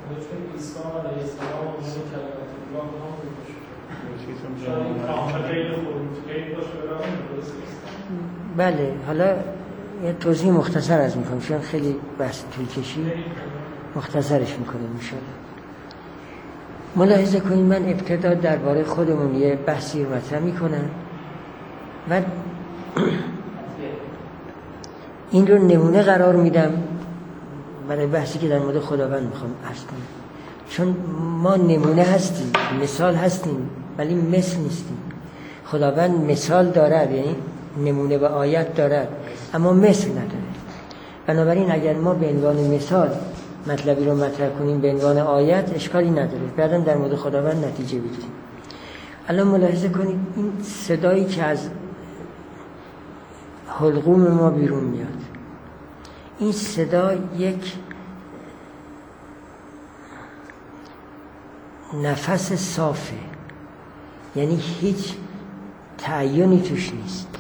بله، حالا یه توضیح مختصر از میکنم چون خیلی بحث طول کشید، مختصرش میکنم میشود. ملاحظه کنید من ابتدا درباره خودمون یه بحثی رو مطرح میکنم و این رو نمونه قرار میدم برای بحثی که در مورد خداوند میخوام عرض کنم، چون ما نمونه هستیم، مثال هستیم ولی مثل نیستیم. خداوند مثال دارد، یعنی نمونه و آیت دارد، اما مثل نداره. بنابراین اگر ما به عنوان مثال مطلبی رو مطرح کنیم به عنوان آیت اشکالی نداره، بعدم در مورد خداوند نتیجه بگیریم. الان ملاحظه کنید این صدایی که از حلقوم ما بیرون میاد، این صدا یک نفس صافه، یعنی هیچ تعیینی توش نیست،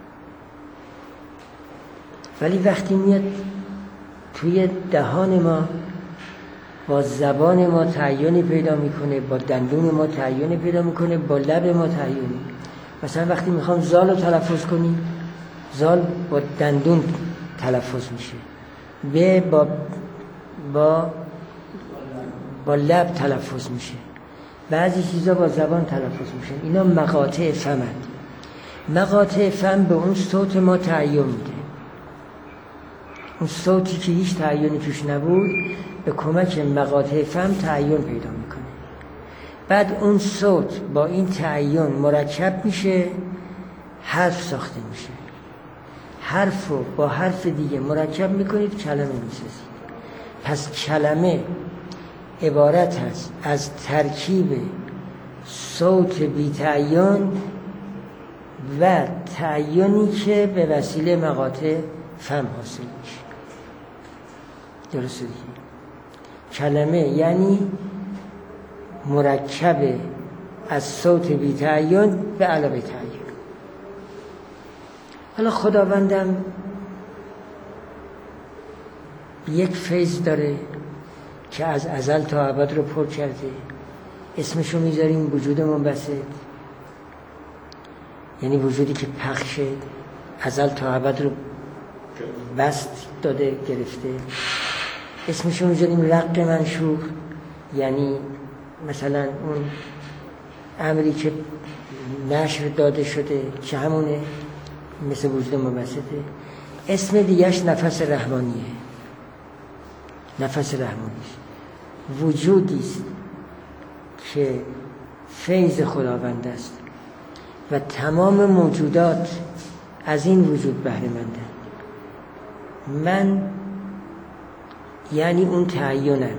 ولی وقتی میاد توی دهان ما با زبان ما تعیینی پیدا میکنه، با دندون ما تعیینی پیدا میکنه، با لب ما تعیینی. مثلا وقتی میخوام زال رو تلفظ کنیم، زال با دندون تلفظ میشه، ب با با با لب تلفظ میشه، بعضی چیزا با زبان تلفظ میشه. اینا مقاطع فمند. مقاطع فم به اون صوت ما تعیین میده. اون صوتی که هیچ تعیینی توش نبود به کمک مقاطع فم تعیین پیدا میکنه. بعد اون صوت با این تعیین مرکب میشه، حرف ساخته میشه. حرف رو با حرف دیگه مرکب میکنید، کلمه میسازید. پس کلمه عبارت هست از ترکیب صوت بی تعیین و تعیینی که به وسیله مقاطع فم حاصل میشه. درسته دیگه؟ کلمه یعنی مرکب از صوت بی تعیین به علاوه تعیین. حالا خداوندم یک فیض داره که از ازل تا ابد رو پر کرده، اسمشو میذاریم وجود منبسط، یعنی وجودی که پخشه، ازل تا ابد رو بست داده گرفته. اسمشو میذاریم رق منشور، یعنی مثلا اون امری که نشر داده شده که همونه، مثل وجود منبسطه. اسم دیگهش نفس رحمانیه. نفس رحمانیش وجودی است که فیض خداوند است و تمام موجودات از این وجود بهره مندند. من یعنی اون تعیینم.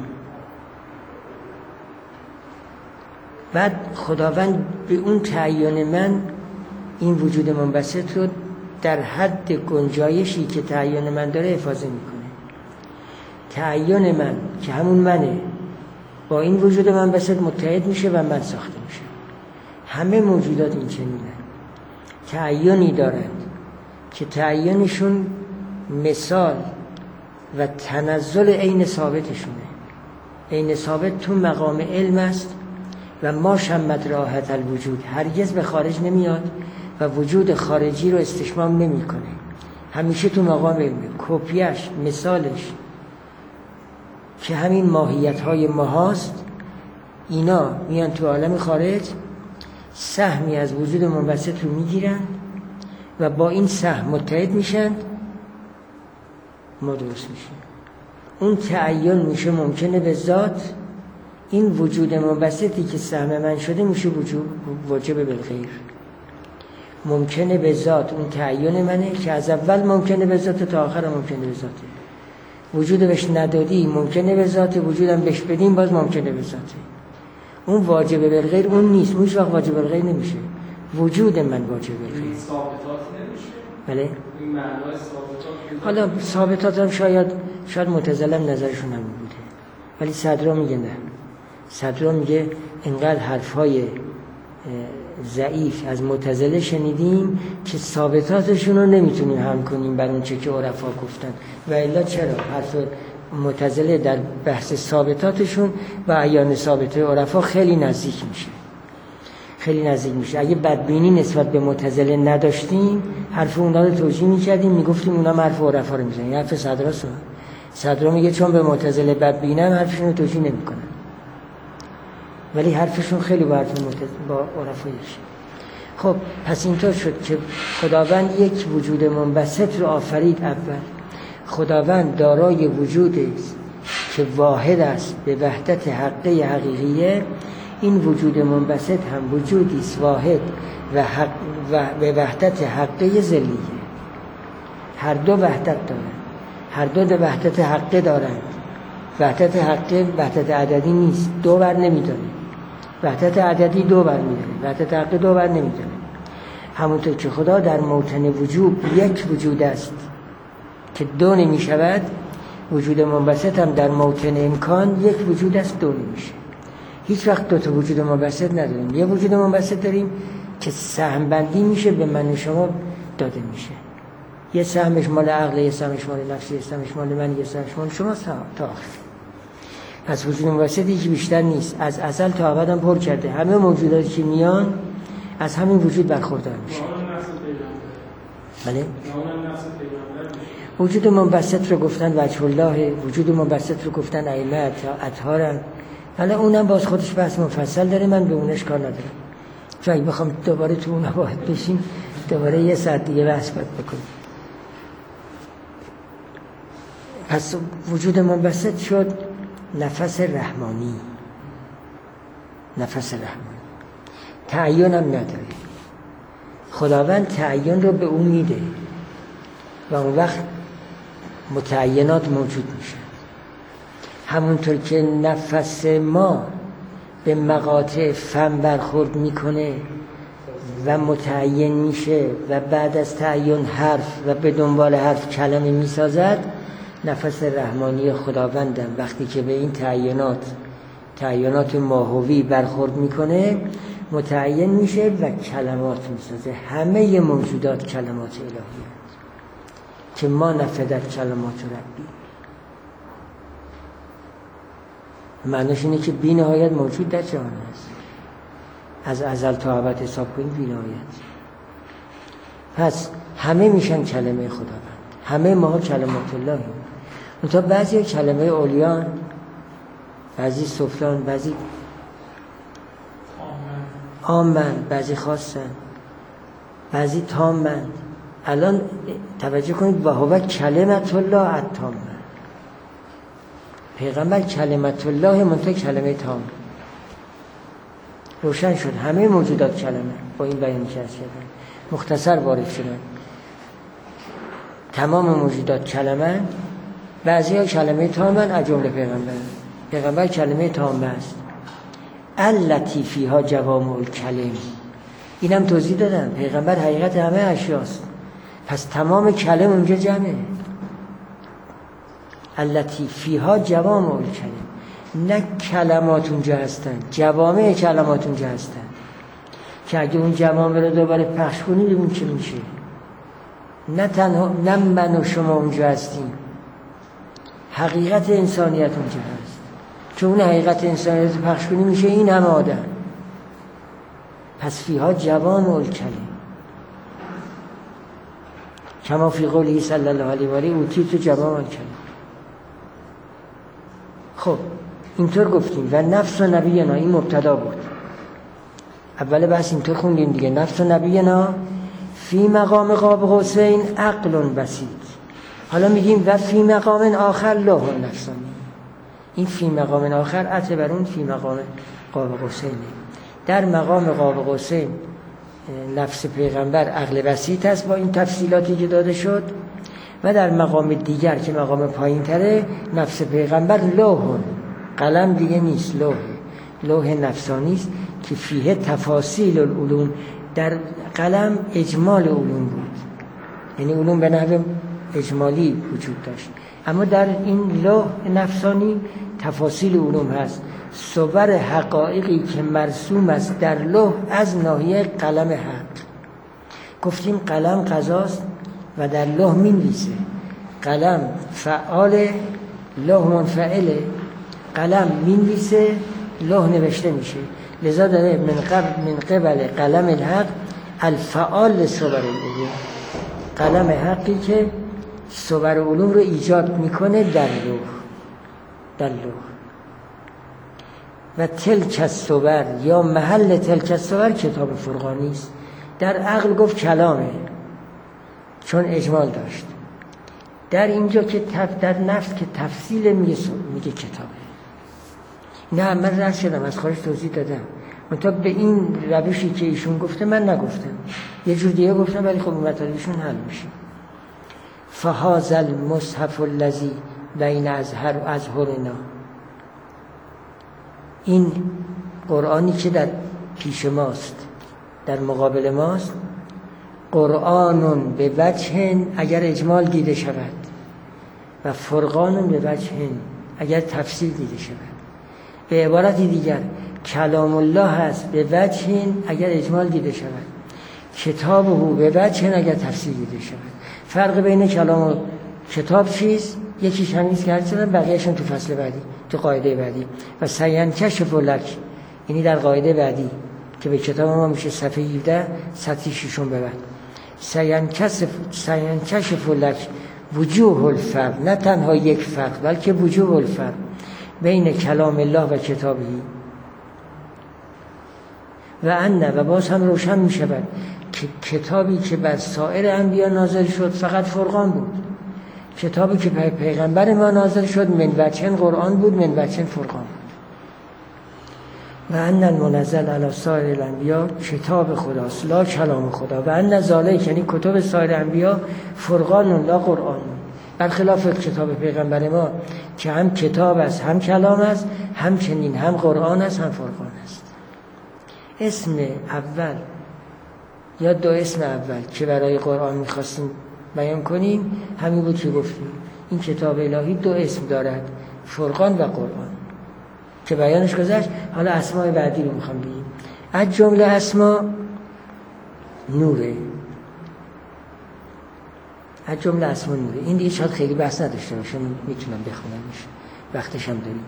بعد خداوند به اون تعیین من این وجود منبسط رو در حد گنجایشی که تعیین من داره حفاظت میکنه. تعین من که همون منه با این وجود من بسید متحد میشه و من ساخته میشه. همه موجودات این چنینه، تعینی دارند که تعینشون مثال و تنزل عین ثابتشونه. عین ثابت تو مقام علم است و ما شمت راحت الوجود، هرگز به خارج نمیاد و وجود خارجی رو استشمام نمیکنه، همیشه تو مقام علمه. کپیش، مثالش که همین ماهیت های ماهاست، اینا میان تو عالم خارج، سهمی از وجود منبسط رو میگیرن و با این سهم متحد میشن، ما درست میشه. اون تعین میشه ممکنه به ذات، این وجود منبسطی که سهم من شده میشه وجود واجب بالغیر. ممکنه به ذات اون تعین منه که از اول ممکنه به ذات تا آخر ممکنه به ذاته. وجود بهش ندادی ممکنه به ذاته، وجودم بهش بدیم باز ممکنه به ذاته. اون واجب بالغیر اون نیست، اون هیچ وقت واجب بالغیر نمیشه. وجود من واجب بالغیر. این ثابتات نمیشه. بله؟ این معنای ثابتات. حالا ثابتات هم شاید شاید معتزله هم نظرشون همین بوده، ولی صدرا میگه نه. صدرا میگه اینقدر حرفای ضعیف از معتزله شنیدیم که ثابتاتشون رو نمیتونیم حمل کنیم بر اون چه که عرفا گفتن. و الا چرا؟ حرف معتزله در بحث ثابتاتشون و عیان ثابته عرفا خیلی نزدیک میشه، خیلی نزدیک میشه. اگه بدبینی نسبت به معتزله نداشتیم، حرف اونا رو توجیه میکردیم، میگفتیم اونا حرف عرفا رو میزنن. حرف صدراست. صدرا میگه چون به معتزله بدبینم حرفشون رو توجیه نمیکنن، ولی حرفشون خیلی با حرف با عرفا یکیه. خب پس اینطور شد که خداوند یک وجود منبسط رو آفرید. اول خداوند دارای وجودی است که واحد است به وحدت حقه حقیقیه. این وجود منبسط هم وجودی است واحد و, حق و به وحدت حقه ذلیه. هر دو وحدت دارند، هر دو به وحدت حقه دارند. وحدت حقه وحدت عددی نیست، دو بر نمیداره. وحدت عددی دو بر میداره، وحدت حقه دو بر نمیداره. همونطور که خدا در موطن وجود یک وجود است که دو نمی شود، وجود منبسط هم در موطن امکان یک وجود است، دو نمیشه. هیچ وقت دو تا وجود منبسط نداریم. یه وجود منبسط داریم که سهم بندی میشه، به من و شما داده میشه. یه سهمش مال عقل، یه سهمش مال نفس، یه سهمش مال من، یه سهمش مال شما تا آخر. پس وجود منبسطی که بیشتر نیست، از ازل تا ابد هم پر کرده. همه موجوداتی که میان از همین وجود برخوردار میشه. بله؟ وجود منبسط رو گفتن وجه الله، وجود منبسط رو گفتن ائمه اطهارن. حالا اونم باز خودش بحث مفصل داره، من به اونش کار ندارم. چون اگه بخوام دوباره تو اون باید بشیم، دوباره یه ساعت دیگه بحث باید بکنیم. پس وجود منبسط شد نفس رحمانی. نفس رحمانی تعین هم نداره. خداوند تعین رو به اون میده و اون وقت متعینات موجود میشه. همونطور که نفس ما به مقاطع فم برخورد میکنه و متعین میشه و بعد از تعین حرف و به دنبال حرف کلمه میسازد، نفس رحمانی خداوندم وقتی که به این تعینات تعینات ماهوی برخورد میکنه متعین میشه و کلمات میسازه. همه موجودات کلمات الهی هست که ما نفدت کلمات ربی. معنیش اینه که بی نهایت موجود در جهان است، از ازل تا ابد حساب کنید بی نهایت. پس همه میشن کلمه خداوند، همه ما کلمات الله. منتها بعضی کلمه اولیان، بعضی سفلان، بعضی عامن، بعضی خاصن، بعضی تامن. الان توجه کنید و هو کلمت الله التامه. پیغمبر کلمت الله منتها کلمه تام. روشن شد همه موجودات کلمه. با این بیان که از شدن مختصر وارد شدن. تمام موجودات کلمه، بعضی ها کلمه تامن، از جمله پیغمبر. پیغمبر کلمه تامه است. التی فیها جوامع الکلم. اینم توضیح دادم. پیغمبر حقیقت همه اشیاست. پس تمام کلم اونجا جمعه. التي فیها جوامع الکلم، نه کلمات اونجا هستن، جوامع کلمات اونجا هستن که اگه اون جوامع رو دوباره پخش کنی ببین چه میشه. نه تنها نه من و شما اونجا هستیم، حقیقت انسانیت اونجا هست. چون اون حقیقت انسانیت رو پخش کنی میشه این همه آدم. پس فیها جوامع الکلم کما فی قوله صلی الله علیه و آله اوتیت جوامع الکلم. خب اینطور گفتیم و نفس نبینا، این مبتدا بود. اول بحث اینطور خوندیم دیگه، نفس نبینا فی مقام قاب قوسین عقل بسیط. حالا میگیم و فی مقام آخر لوح نفسانی. این فی مقام آخر عطف بر اون فی مقام قاب قوسینه. در مقام قاب قوسین نفس پیغمبر عقل بسیط است با این تفصیلاتی که داده شد، و در مقام دیگر که مقام پایین تره نفس پیغمبر لوح، قلم دیگه نیست، لوح لوح نفسانی است که فیه تفاصیل العلوم. در قلم اجمال علوم بود، یعنی علوم به نحو اجمالی وجود داشت، اما در این لوح نفسانی تفاصیل علوم هست، صور حقایقی که مرسوم است در لوح از ناحیه قلم حق. گفتیم قلم قضاست و در لوح می‌نویسه، قلم فعال، لوح منفعله. قلم می‌نویسه، لوح نوشته میشه، لذا داره من قبل من قبل قلم الحق الفعال صور العلوم، قلم حقی که صور علوم رو ایجاد میکنه در لوح در لوح و تلک الصور یا محل تلک الصور کتاب فرقانی است. در عقل گفت کلامه چون اجمال داشت، در اینجا که تف در نفس که تفصیل میگه میگه کتابه. نه من رد شدم، از خارج توضیح دادم، منتها به این روشی که ایشون گفته من نگفتم، یه جور دیگه گفتم، ولی خب مطالبشون حل میشه. فهذا المصحف الذی بین ازهر و ازهرنا، این قرآنی که در پیش ماست، در مقابل ماست، قرآن به وجه اگر اجمال دیده شود و فرقان به وجه اگر تفصیل دیده شود. به عبارتی دیگر کلام الله هست به وجه اگر اجمال دیده شود، کتاب او به وجه اگر تفصیل دیده شود. فرق بین کلام و کتاب چیست؟ یکیش همیست که هرچه دارم، بقیهشون تو فصل بعدی، تو قاعده بعدی. و سینکشف لک، یعنی در قاعده بعدی که به کتاب ما میشه صفحه هفده سطحی ششم به بعد. سینکشف سینکشف لک وجوه الفرق، نه تنها یک فرق بلکه وجوه الفرق بین کلام الله و کتابی. و انه و باز هم روشن می شود که کتابی که بر سایر انبیا نازل شد فقط فرقان بود، کتابی که پی پیغمبر ما نازل شد من وجهن قرآن بود، من وجهن فرقان بود. و ان المنزل علی سایر الانبیا کتاب خداست لا کلام خدا. و ان ذالک یعنی کتب سایر انبیا فرقان لا قرآن، برخلاف کتاب پیغمبر ما که هم کتاب است هم کلام است، همچنین هم قرآن است هم فرقان است. اسم اول یا دو اسم اول که برای قرآن میخواستیم بیان کنیم همین بود که گفتیم این کتاب الهی دو اسم دارد، فرقان و قرآن، که بیانش گذشت. حالا اسماء بعدی رو میخوام بگیم. از جمله اسما نوره، از جمله اسما نوره. این دیگه شاید خیلی بحث نداشته باشه، میتونم بخونمش، وقتش هم داریم.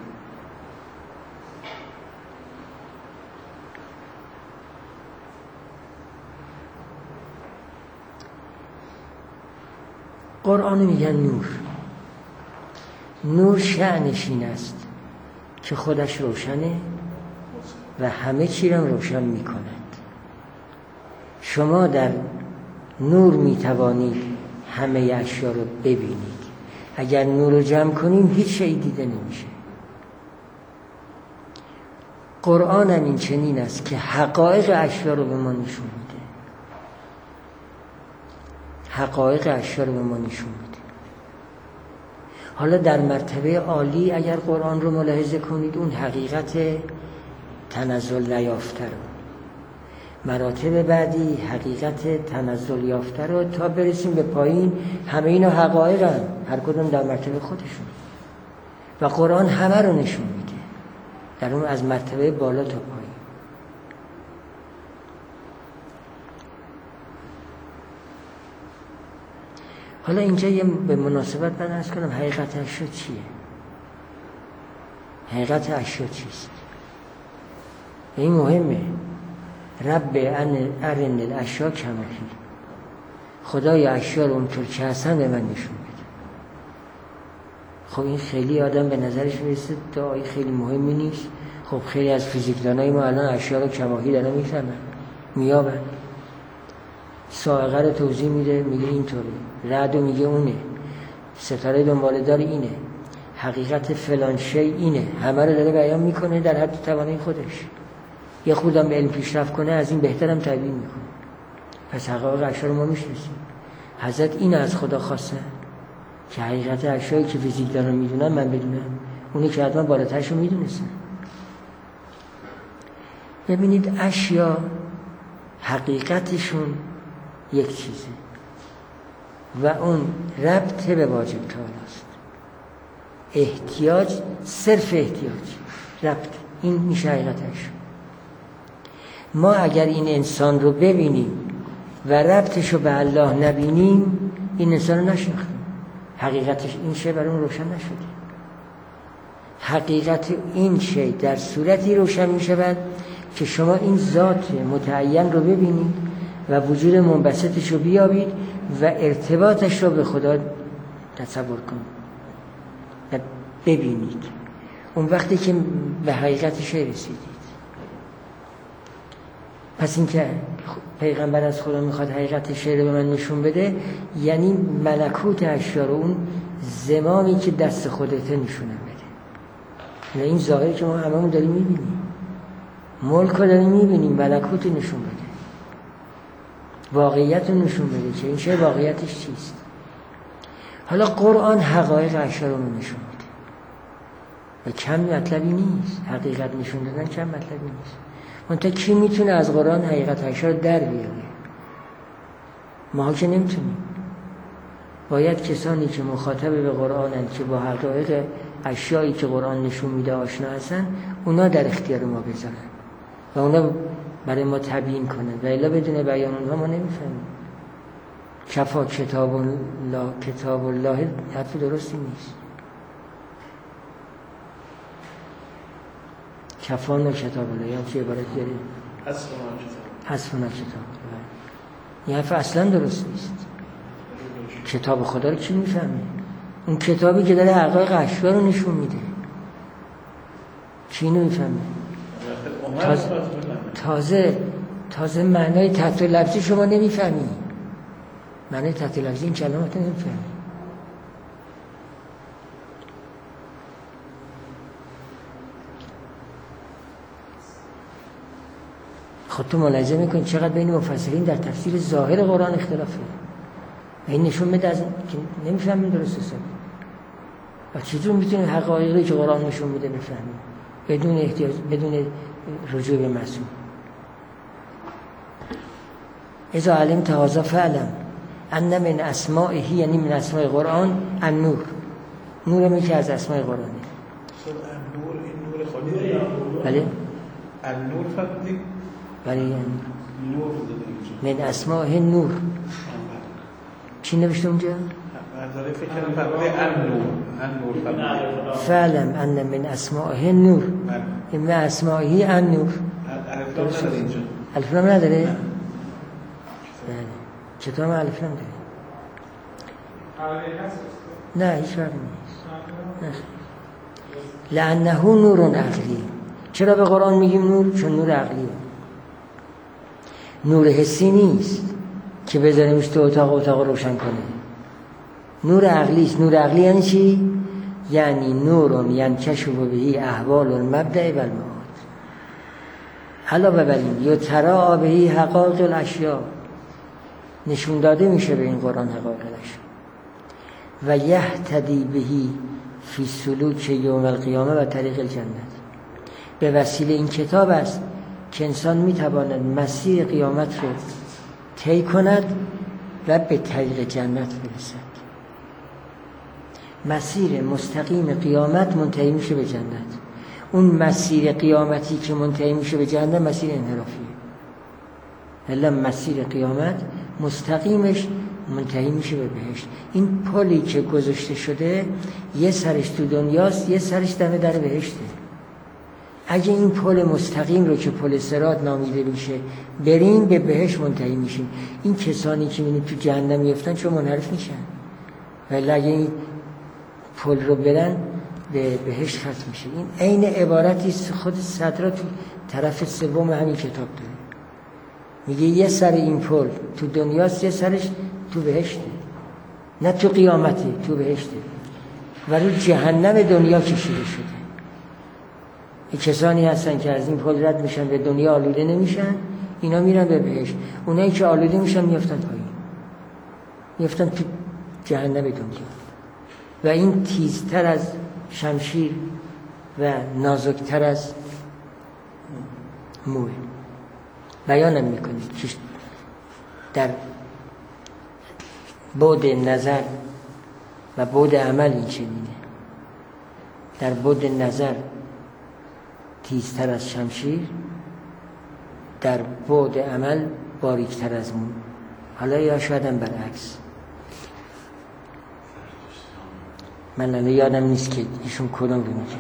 قرآن میگن نور. نور شأنش این است که خودش روشنه و همه چی را روشن میکند. شما در نور میتوانید همه اشیا رو ببینید. اگر نور رو جمع کنیم هیچ شی دیده نمیشه. قرآن هم این چنین است که حقایق اشیا رو به ما نشون میده. حقایق اشیا رو به ما نشون میده. حالا در مرتبه عالی اگر قرآن رو ملاحظه کنید، اون حقیقت تنزل نیافته رو، مراتب بعدی حقیقت تنزل یافته رو، تا برسیم به پایین همه اینا حقایق هم، هر کدوم در مرتبه خودشون. و قرآن همه رو نشون میده، در اون از مرتبه بالا تا پایین. حالا اینجا یه به مناسبت من عرض کنم حقیقت اشیا چیه؟ حقیقت اشیا چیست؟ این مهمه. رب ارن الاشیا کماهی، خدای اشیا رو اونطور که هستن به من نشون بده. خب این خیلی آدم به نظرش میرسه دعای خیلی مهمی نیست. خب خیلی از فیزیکدانای ما الان اشیا رو کماهی دارن میفهمن، میابن. صاعقه رو توضیح میده، میگه اینطوره، رعد میگه اونه، ستاره دنباله دار اینه، حقیقت فلان شی اینه، همه رو داره بیان میکنه در حد توانای خودش. یه خودم به علم پیشرفت کنه از این بهترم تبیین میکنه. پس حقایق اشیا رو ما میشناسیم. حضرت این از خدا خواسته که حقیقت اشیایی که فیزیک دارن میدونن من بدونم، اونی که حتما بالاترشو میدونستن. ببینید اشیا حقیقتشون یک چیزه و اون ربط به واجب تعالی است. احتیاج صرف احتیاج، ربط، این میشه حقیقتش. ما اگر این انسان رو ببینیم و ربطش رو به الله نبینیم، این انسان رو نشناختیم، حقیقتش این شی برای اون روشن نشده. حقیقت این شی در صورتی روشن می شود که شما این ذات متعین رو ببینید و وجود منبسطش رو بیابید و ارتباطش رو به خدا تصور کنید و ببینید. اون وقتی که به حقیقتش رسیدید. پس این که پیغمبر از خدا میخواد حقیقت شعر رو به من نشون بده، یعنی ملکوت اشیا رو، اون زمامی که دست خودته نشونم بده. یعنی این ظاهری که ما هممون داریم میبینیم، ملک رو داریم میبینیم، ملکوت نشون بده، واقعیت رو نشون بده که این شعر واقعیتش چیست. حالا قرآن حقایق اشیا رو نشون میده و کم مطلبی نیست. حقیقت نشون دادن کم مطلبی نیست. منتها کی میتونه از قرآن حقیقت اشیا رو در بیاره؟ ما که نمیتونیم. باید کسانی که مخاطب به قرآنن که با حقایق اشیایی که قرآن نشون میده آشنا هستن، اونا در اختیار ما بذارن و اونا برای ما تبیین کنن، و الا بدون بیان اونها ما نمیفهمیم. کفا کتاب الله کتاب الله حرف درستی نیست. کفان و کتاب الله یعنی چه عبارت داریم؟ حسبنا کتاب. این حرف اصلا درست نیست. کتاب خدا رو کی میفهمه؟ اون کتابی که داره حقایق اشیا رو نشون میده، کی اینو میفهمه؟ تازه تازه تازه معنای تحت لفظی شما نمیفهمی. معنای تحت لفظی این کلمات نمیفهمی. خود تو ملاحظه میکنی چقدر بین مفسرین در تفسیر ظاهر قرآن اختلافه. و این نشون میده از که نمیفهمیم درست حسابی. و چطور میتونیم حقایقی که قرآن نشون میده بفهمیم بدون احتیاج، بدون رجوع به معصوم. اذا علمت هذا فعلم ان من اسمائه، یعنی من اسماء قرآن النور. نور می که از اسماء قرآنه. النور این نور خالی. بله. النور فقط. بله. نور من اسمائه نور. چی نوشته اونجا؟ منظره فکر کنم فقط النور. النور فقط. فعلم ان من اسمائه نور. این من اسمائه النور. الف لام نداره اینجا. الف لام نداره؟ بله. چطور ما الف لام داره؟ نه هیچ فرقی نیست. لانه نور عقلی. چرا به قرآن میگیم نور؟ چون نور عقلیه. نور حسی نیست که بذاریمش تو اتاق اتاق روشن کنه. نور عقلی است. نور عقلی یعنی چی؟ یعنی نور ینکشف بهی احوال المبدأ و المعاد. علاوه بر این یترا بهی حقایق الاشیا، نشون داده میشه به این قرآن حقایق الاشیا. و یهتدی بهی فی سلوک یوم القیامه و طریق الجنت. به وسیله این کتاب است که انسان میتواند مسیر قیامت رو طی کند و به طریق جنت برسد. مسیر مستقیم قیامت منتهی میشه به جنت. اون مسیر قیامتی که منتهی میشه به جنت مسیر انحرافیه. الا مسیر قیامت مستقیمش منتهی میشه به بهشت. این پلی که گذاشته شده یه سرش تو دنیاست، یه سرش دم در بهشته. اگه این پل مستقیم رو که پل صراط نامیده میشه بریم به بهشت منتهی میشیم. این کسانی که میبینید تو جهنم میفتن چون منحرف میشن، ولی اگه این پل رو برن به بهشت ختم میشه. این عین عبارتی است خود صدرا تو طرف سوم همین کتاب داره. میگه یه سر این پل تو دنیاست، یه سرش تو بهشته، نه تو قیامته، تو بهشته و رو جهنم دنیا کشیده شده. این کسانی هستن که از این پل رد میشن به دنیا آلوده نمیشن، اینا میرن به بهشت. اونایی که آلوده میشن میافتن پایین، میافتن تو جهنم دنیا. و این تیزتر از شمشیر و نازکتر از موی. بیانم میکنید که در بعد نظر و بعد عمل این چنینه. در بعد نظر تیزتر از شمشیر، در بعد عمل باریکتر از موی. حالا یا شاید هم برعکس. من الان یادم نیست که ایشون کدوم رو میگه.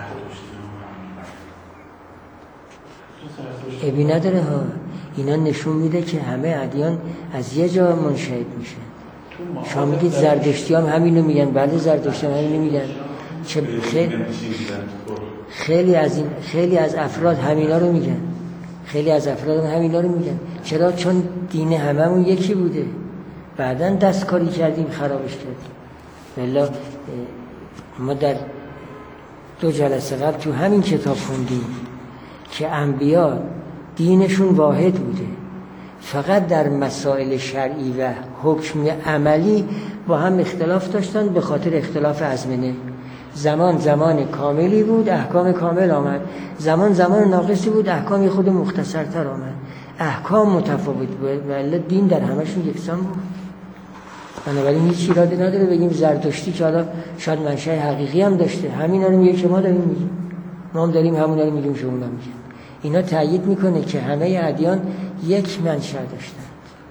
ابی نداره ها. اینا نشون میده که همه ادیان از یه جا منشأ میشن. شما میگید زردشتی هم همینو میگن. بله زردشتی هم همینو میگن. چه خیلی, خیلی از این خیلی از افراد همینا رو میگن. خیلی از افراد همینا رو میگن. چرا؟ چون دین هممون یکی بوده. بعدن دستکاری کردیم خرابش کردیم. والله ما در دو جلسه قبل تو همین کتاب خوندیم که انبیا دینشون واحد بوده، فقط در مسائل شرعی و حکم عملی با هم اختلاف داشتن به خاطر اختلاف ازمنه. زمان زمان کاملی بود، احکام کامل آمد. زمان زمان ناقصی بود، احکام خود مختصرتر آمد. احکام متفاوت بود ولی دین در همشون یکسان بود. بنابراین هیچ ایرادی نداره بگیم زرتشتی که حالا شاید منشأ حقیقی هم داشته، همینا رو میگه که ما داریم میگیم، ما هم داریم همونا رو میگیم شما هم میگیم. اینا تایید میکنه که همه ادیان یک منشأ داشتن.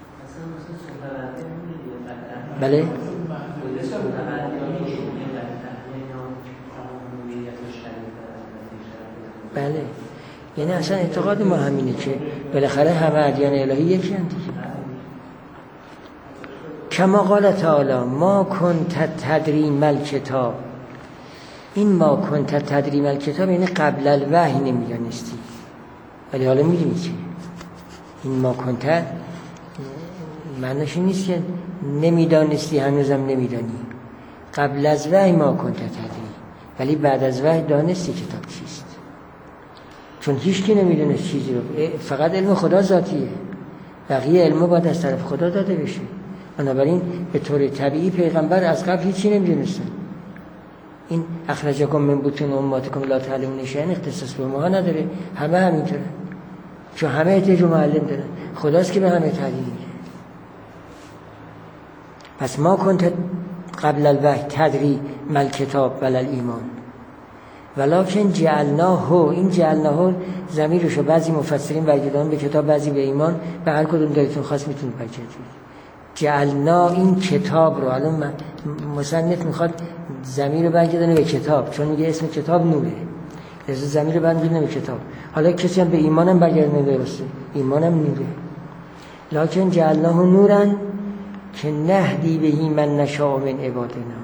بله؟ بله. یعنی اصلا اعتقاد ما همینه که بالاخره همه ادیان الهی یکی هستند. کما قال تعالی ما کنت تدری مل کتاب. این ما کنت تدری مل کتاب یعنی قبل الوحی نمیدانستی، ولی حالا میدونی چی. این ما کنت معنیش نیست که نمیدانستی، هنوزم نمیدانی. قبل از وحی ما کنت تدری، ولی بعد از وحی دانستی کتاب چیست. چون هیچ کی نمیدونست چیزی رو، فقط علم خدا ذاتیه، بقیه علم باید از طرف خدا داده بشه. بنابراین به طور طبیعی پیغمبر از قبل هیچی نمیدونستن. این اخرجکم من بطون امهاتکم لا تعلمون شیئا اختصاص به ما نداره، همه همینطوره، چون همه احتیاج معلم دارن. خداست که به همه تعلیم میده. پس ما کنت قبل الوحی تدری مل کتاب ولا الایمان ولکن جعلناه. این جعلناه ضمیرشو بعضی مفسرین برگردان به کتاب، بعضی به ایمان، به هر کدوم دلتون خواست میتونید برگردید. جعلنا این کتاب رو، الان مصنف میخواد ضمیر رو برگردونه به کتاب، چون میگه اسم کتاب نوره، لذا ضمیر رو برگردونه به کتاب. حالا کسی هم به ایمانم برگردونه درسته، ایمانم نوره. لکن جعلناه نورن که نهدی بهی من نشاء من عبادنا.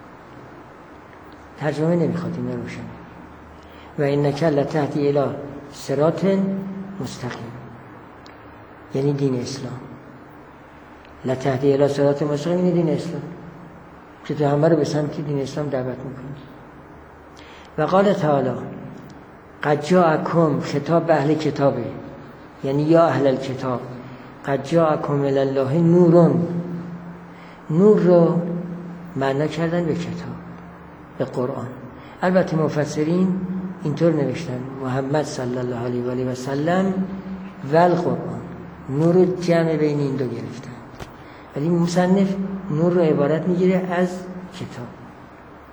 ترجمه نمیخواد این روشن. و انک لتهدی الی صراط مستقیم، یعنی دین اسلام. لتهدی الی صراط مستقیم یعنی دین اسلام، که تو همه رو به سمت دین اسلام دعوت میکنی. و قال تعالی قد جاءکم، خطاب به اهل کتابه، یعنی یا اهل الکتاب قد جاءکم من الله نورون. نور رو معنی کردن به کتاب، به قرآن. البته مفسرین اینطور نوشتن محمد صلی الله علیه و آله و سلم و القرآن، نور رو جمع بین این دو گرفتن، ولی مصنف نور رو عبارت میگیره از کتاب.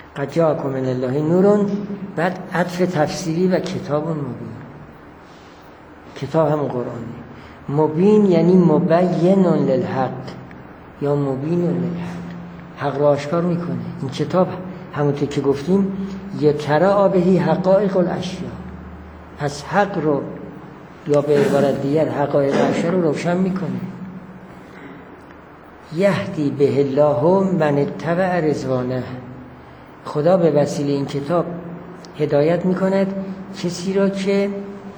قد جاءکم من الله نور، بعد عطف تفسیری و کتاب مبین. کتاب هم قرآن مبین یعنی مبین للحق یا مبین للحق، حق را آشکار میکنه. این کتاب همونطور که گفتیم یترا بهی حقایق الاشیاء، پس حق رو یا به عبارت دیگر حقایق اشیاء رو روشن میکنه. یهدی به الله من اتبع رضوانه، خدا به وسیله این کتاب هدایت میکند کسی را که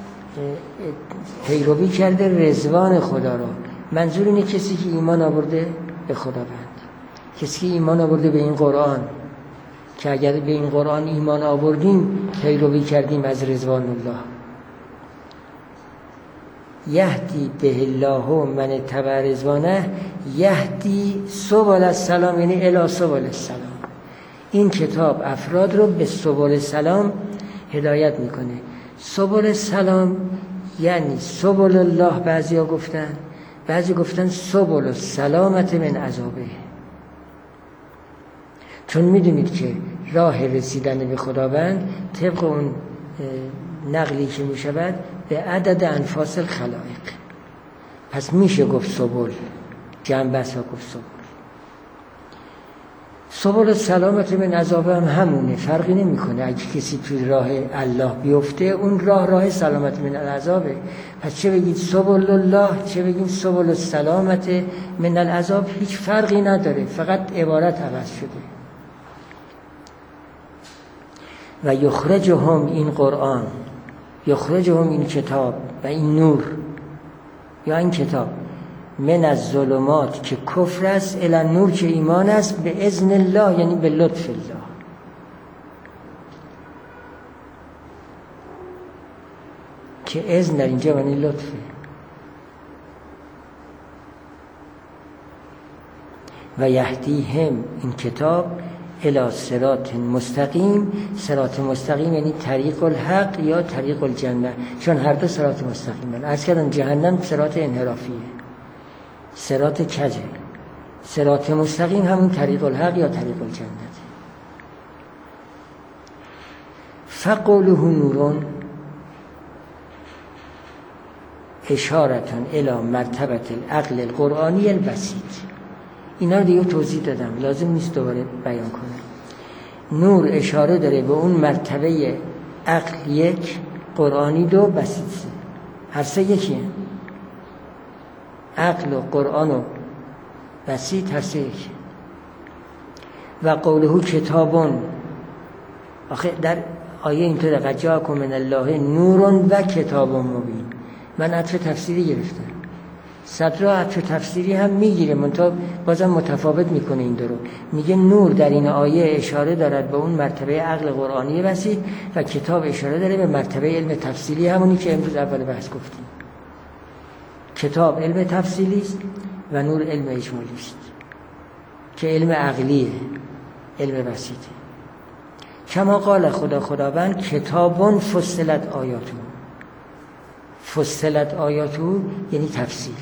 پیروی کرده رضوان خدا را. منظور اینه کسی که ایمان آورده به خداوند، کسی که ایمان آورده به این قرآن، که اگر به این قرآن ایمان آوردیم پیروی کردیم از رضوان الله. یهدی به الله من اتبع رضوانه، یهدی سبل السلام یعنی الی سبل السلام. این کتاب افراد رو به سبل السلام هدایت میکنه. سبل السلام یعنی سبل الله، بعضی ها گفتن، بعضی گفتن سبل السلامت من عذابه، چون میدونید که راه رسیدن به خداوند طبق اون نقلی که میشود به عدد انفاس الخلائق، پس میشه گفت سبل، جمع بس ها گفت سبل. سبل السلامت من عذابه هم همونه، فرقی نمیکنه. اگه کسی توی راه الله بیفته اون راه راه سلامت من العذابه، پس چه بگید سبل الله چه بگید سبل السلامت من العذاب هیچ فرقی نداره، فقط عبارت عوض شده. و یخرجهم، این قرآن، یخرجهم این کتاب و این نور یا این کتاب، من از ظلمات که کفر است الی نور که ایمان است، به اذن الله یعنی به لطف الله. که اذن در اینجا یعنی لطفه. و یهدیهم، این کتاب، الی صراط مستقیم. صراط مستقیم یعنی طریق الحق یا طریق الجنه، چون هر دو صراط مستقیمن. عرض کردم جهنم صراط انحرافیه، صراط کجه. صراط مستقیم همون طریق الحق یا طریق الجنت. فقوله نورون اشارتون الی مرتبه العقل القرآنی البسیط. اینا رو دیگه توضیح دادم، لازم نیست دوباره بیان کنم. نور اشاره داره به اون مرتبه عقل یک، قرآنی دو، بسیط سه. هر سه یکیه، عقل و قرآن و بسیط هر سه یکی. و قوله کتابون، آخه در آیه اینطوره قد جاءکم من الله نور و کتاب مبین. من عطف تفسیری گرفتم، صدرا عطف تفسیری هم میگیره، منتها بازم متفاوت میکنه این دو رو. میگه نور در این آیه اشاره دارد به اون مرتبه عقل قرآنی بسیط و کتاب اشاره داره به مرتبه علم تفصیلی، همونی که امروز اول بحث گفتیم. کتاب علم تفصیلی است و نور علم اجمالی است که علم عقلیه، علم بسیطه. کما قال خدا، خداوند کتابون فصلت آیاتو. فصلت آیاتو یعنی تفصیل.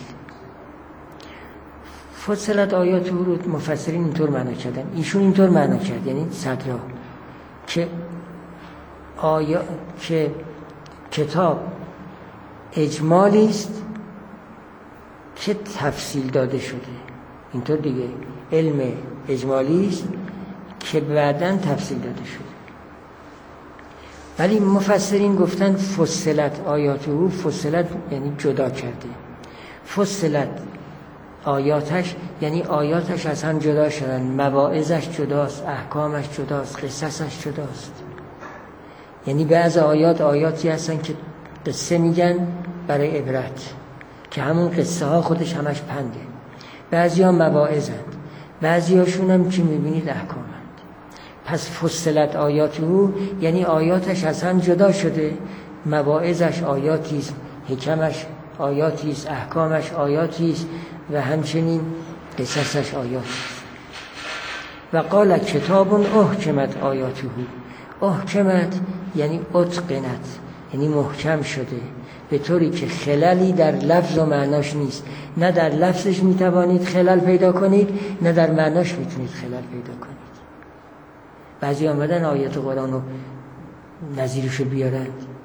فصلت آیاتو رو مفسرین اینطور معنا کردن، ایشون اینطور معنا کرد، یعنی صدرا که آیا که کتاب اجمالی است که تفصیل داده شده. اینطور دیگه علم اجمالی است که بعداً تفصیل داده شده. ولی مفسرین گفتن فصلت آیاته، فصلت یعنی جدا کرده، فصلت آیاتش یعنی آیاتش از هم جدا شدن، مواعظش جداست، احکامش جداست، قصصش جداست. یعنی بعض آیات آیاتی هستن که قصه میگن برای عبرت، که همون قصه ها خودش همش پنده. بعضی ها مواعظند، بعضی هاشون هم که میبینید احکامند. پس فصلت آیاته یعنی آیاتش از هم جدا شده، مواعظش آیاتیست، حکمش آیاتیست، احکامش آیاتیست و همچنین قصصش آیاتیست. و قال کتاب احکمت آیاته، احکمت یعنی اتقنت، یعنی محکم شده، به طوری که خللی در لفظ و معناش نیست. نه در لفظش میتوانید خلل پیدا کنید، نه در معناش میتونید خلل پیدا کنید. بعضی آمدن آیات قرآن رو نظیرشو بیارن،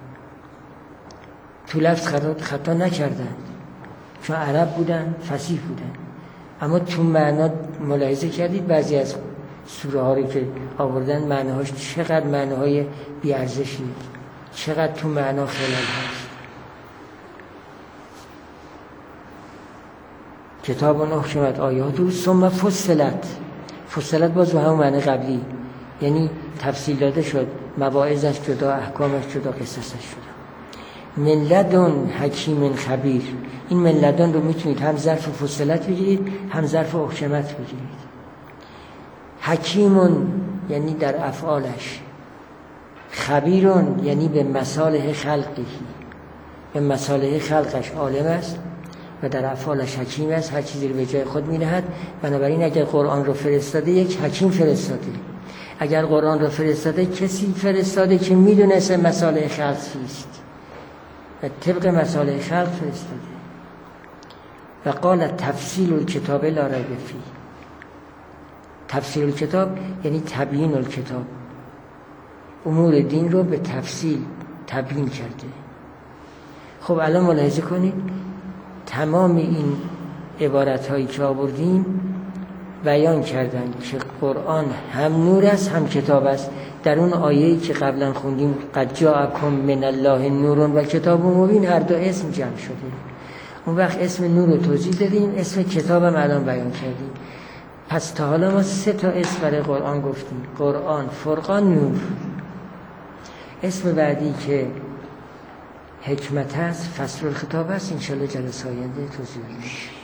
تو لفظ خطا, خطا نکردن چون عرب بودن، فصیح بودن، اما تو معنا ملاحظه کردید بعضی از سوره ها رو که آوردن معناهاش چقدر معناهای بی‌ارزشی، چقدر تو معنا خلل هست. کتاب احکمت آیاته ثم فصلت، فصلت باز به همون معنی قبلی، یعنی تفصیل داده شد، مواعظش جدا، احکامش جدا، قصصش جدا. من لدن حکیم خبیر، این من لدن رو میتونید هم ظرف فصلت بگیرید هم ظرف احکمت بگیرید. حکیمون یعنی در افعالش، خبیرون یعنی به مصالح خلقی، به مصالح خلقش عالم است و در افعالش حکیم است، هر چیزی رو به جای خود می‌نهد. بنابراین اگر قرآن رو فرستاده یک حکیم فرستاده، اگر قرآن رو فرستاده کسی فرستاده که میدونست مصالح خلق چیست و طبق مصالح خلق فرستاده. و قال تفصیل الکتاب لا ریب فیه، تفصیل الکتاب یعنی تبیین الکتاب، امور دین رو به تفصیل تبیین کرده. خب الان ملاحظه کنید تمام این عبارت هایی که آوردیم بیان کردن که قرآن هم نور است هم کتاب است. در اون آیه‌ای که قبلا خوندیم قد جاءکم من الله نور و کتاب مبین، هر دو اسم جمع شده. اون وقت اسم نور رو توضیح دادیم، اسم کتاب هم الان بیان کردیم. پس تا حالا ما سه تا اسم برای قرآن گفتیم: قرآن، فرقان، نور. اسم بعدی که حکمت هست، فصل الخطاب است، انشالله جلسه آینده توضیح می‌دیم.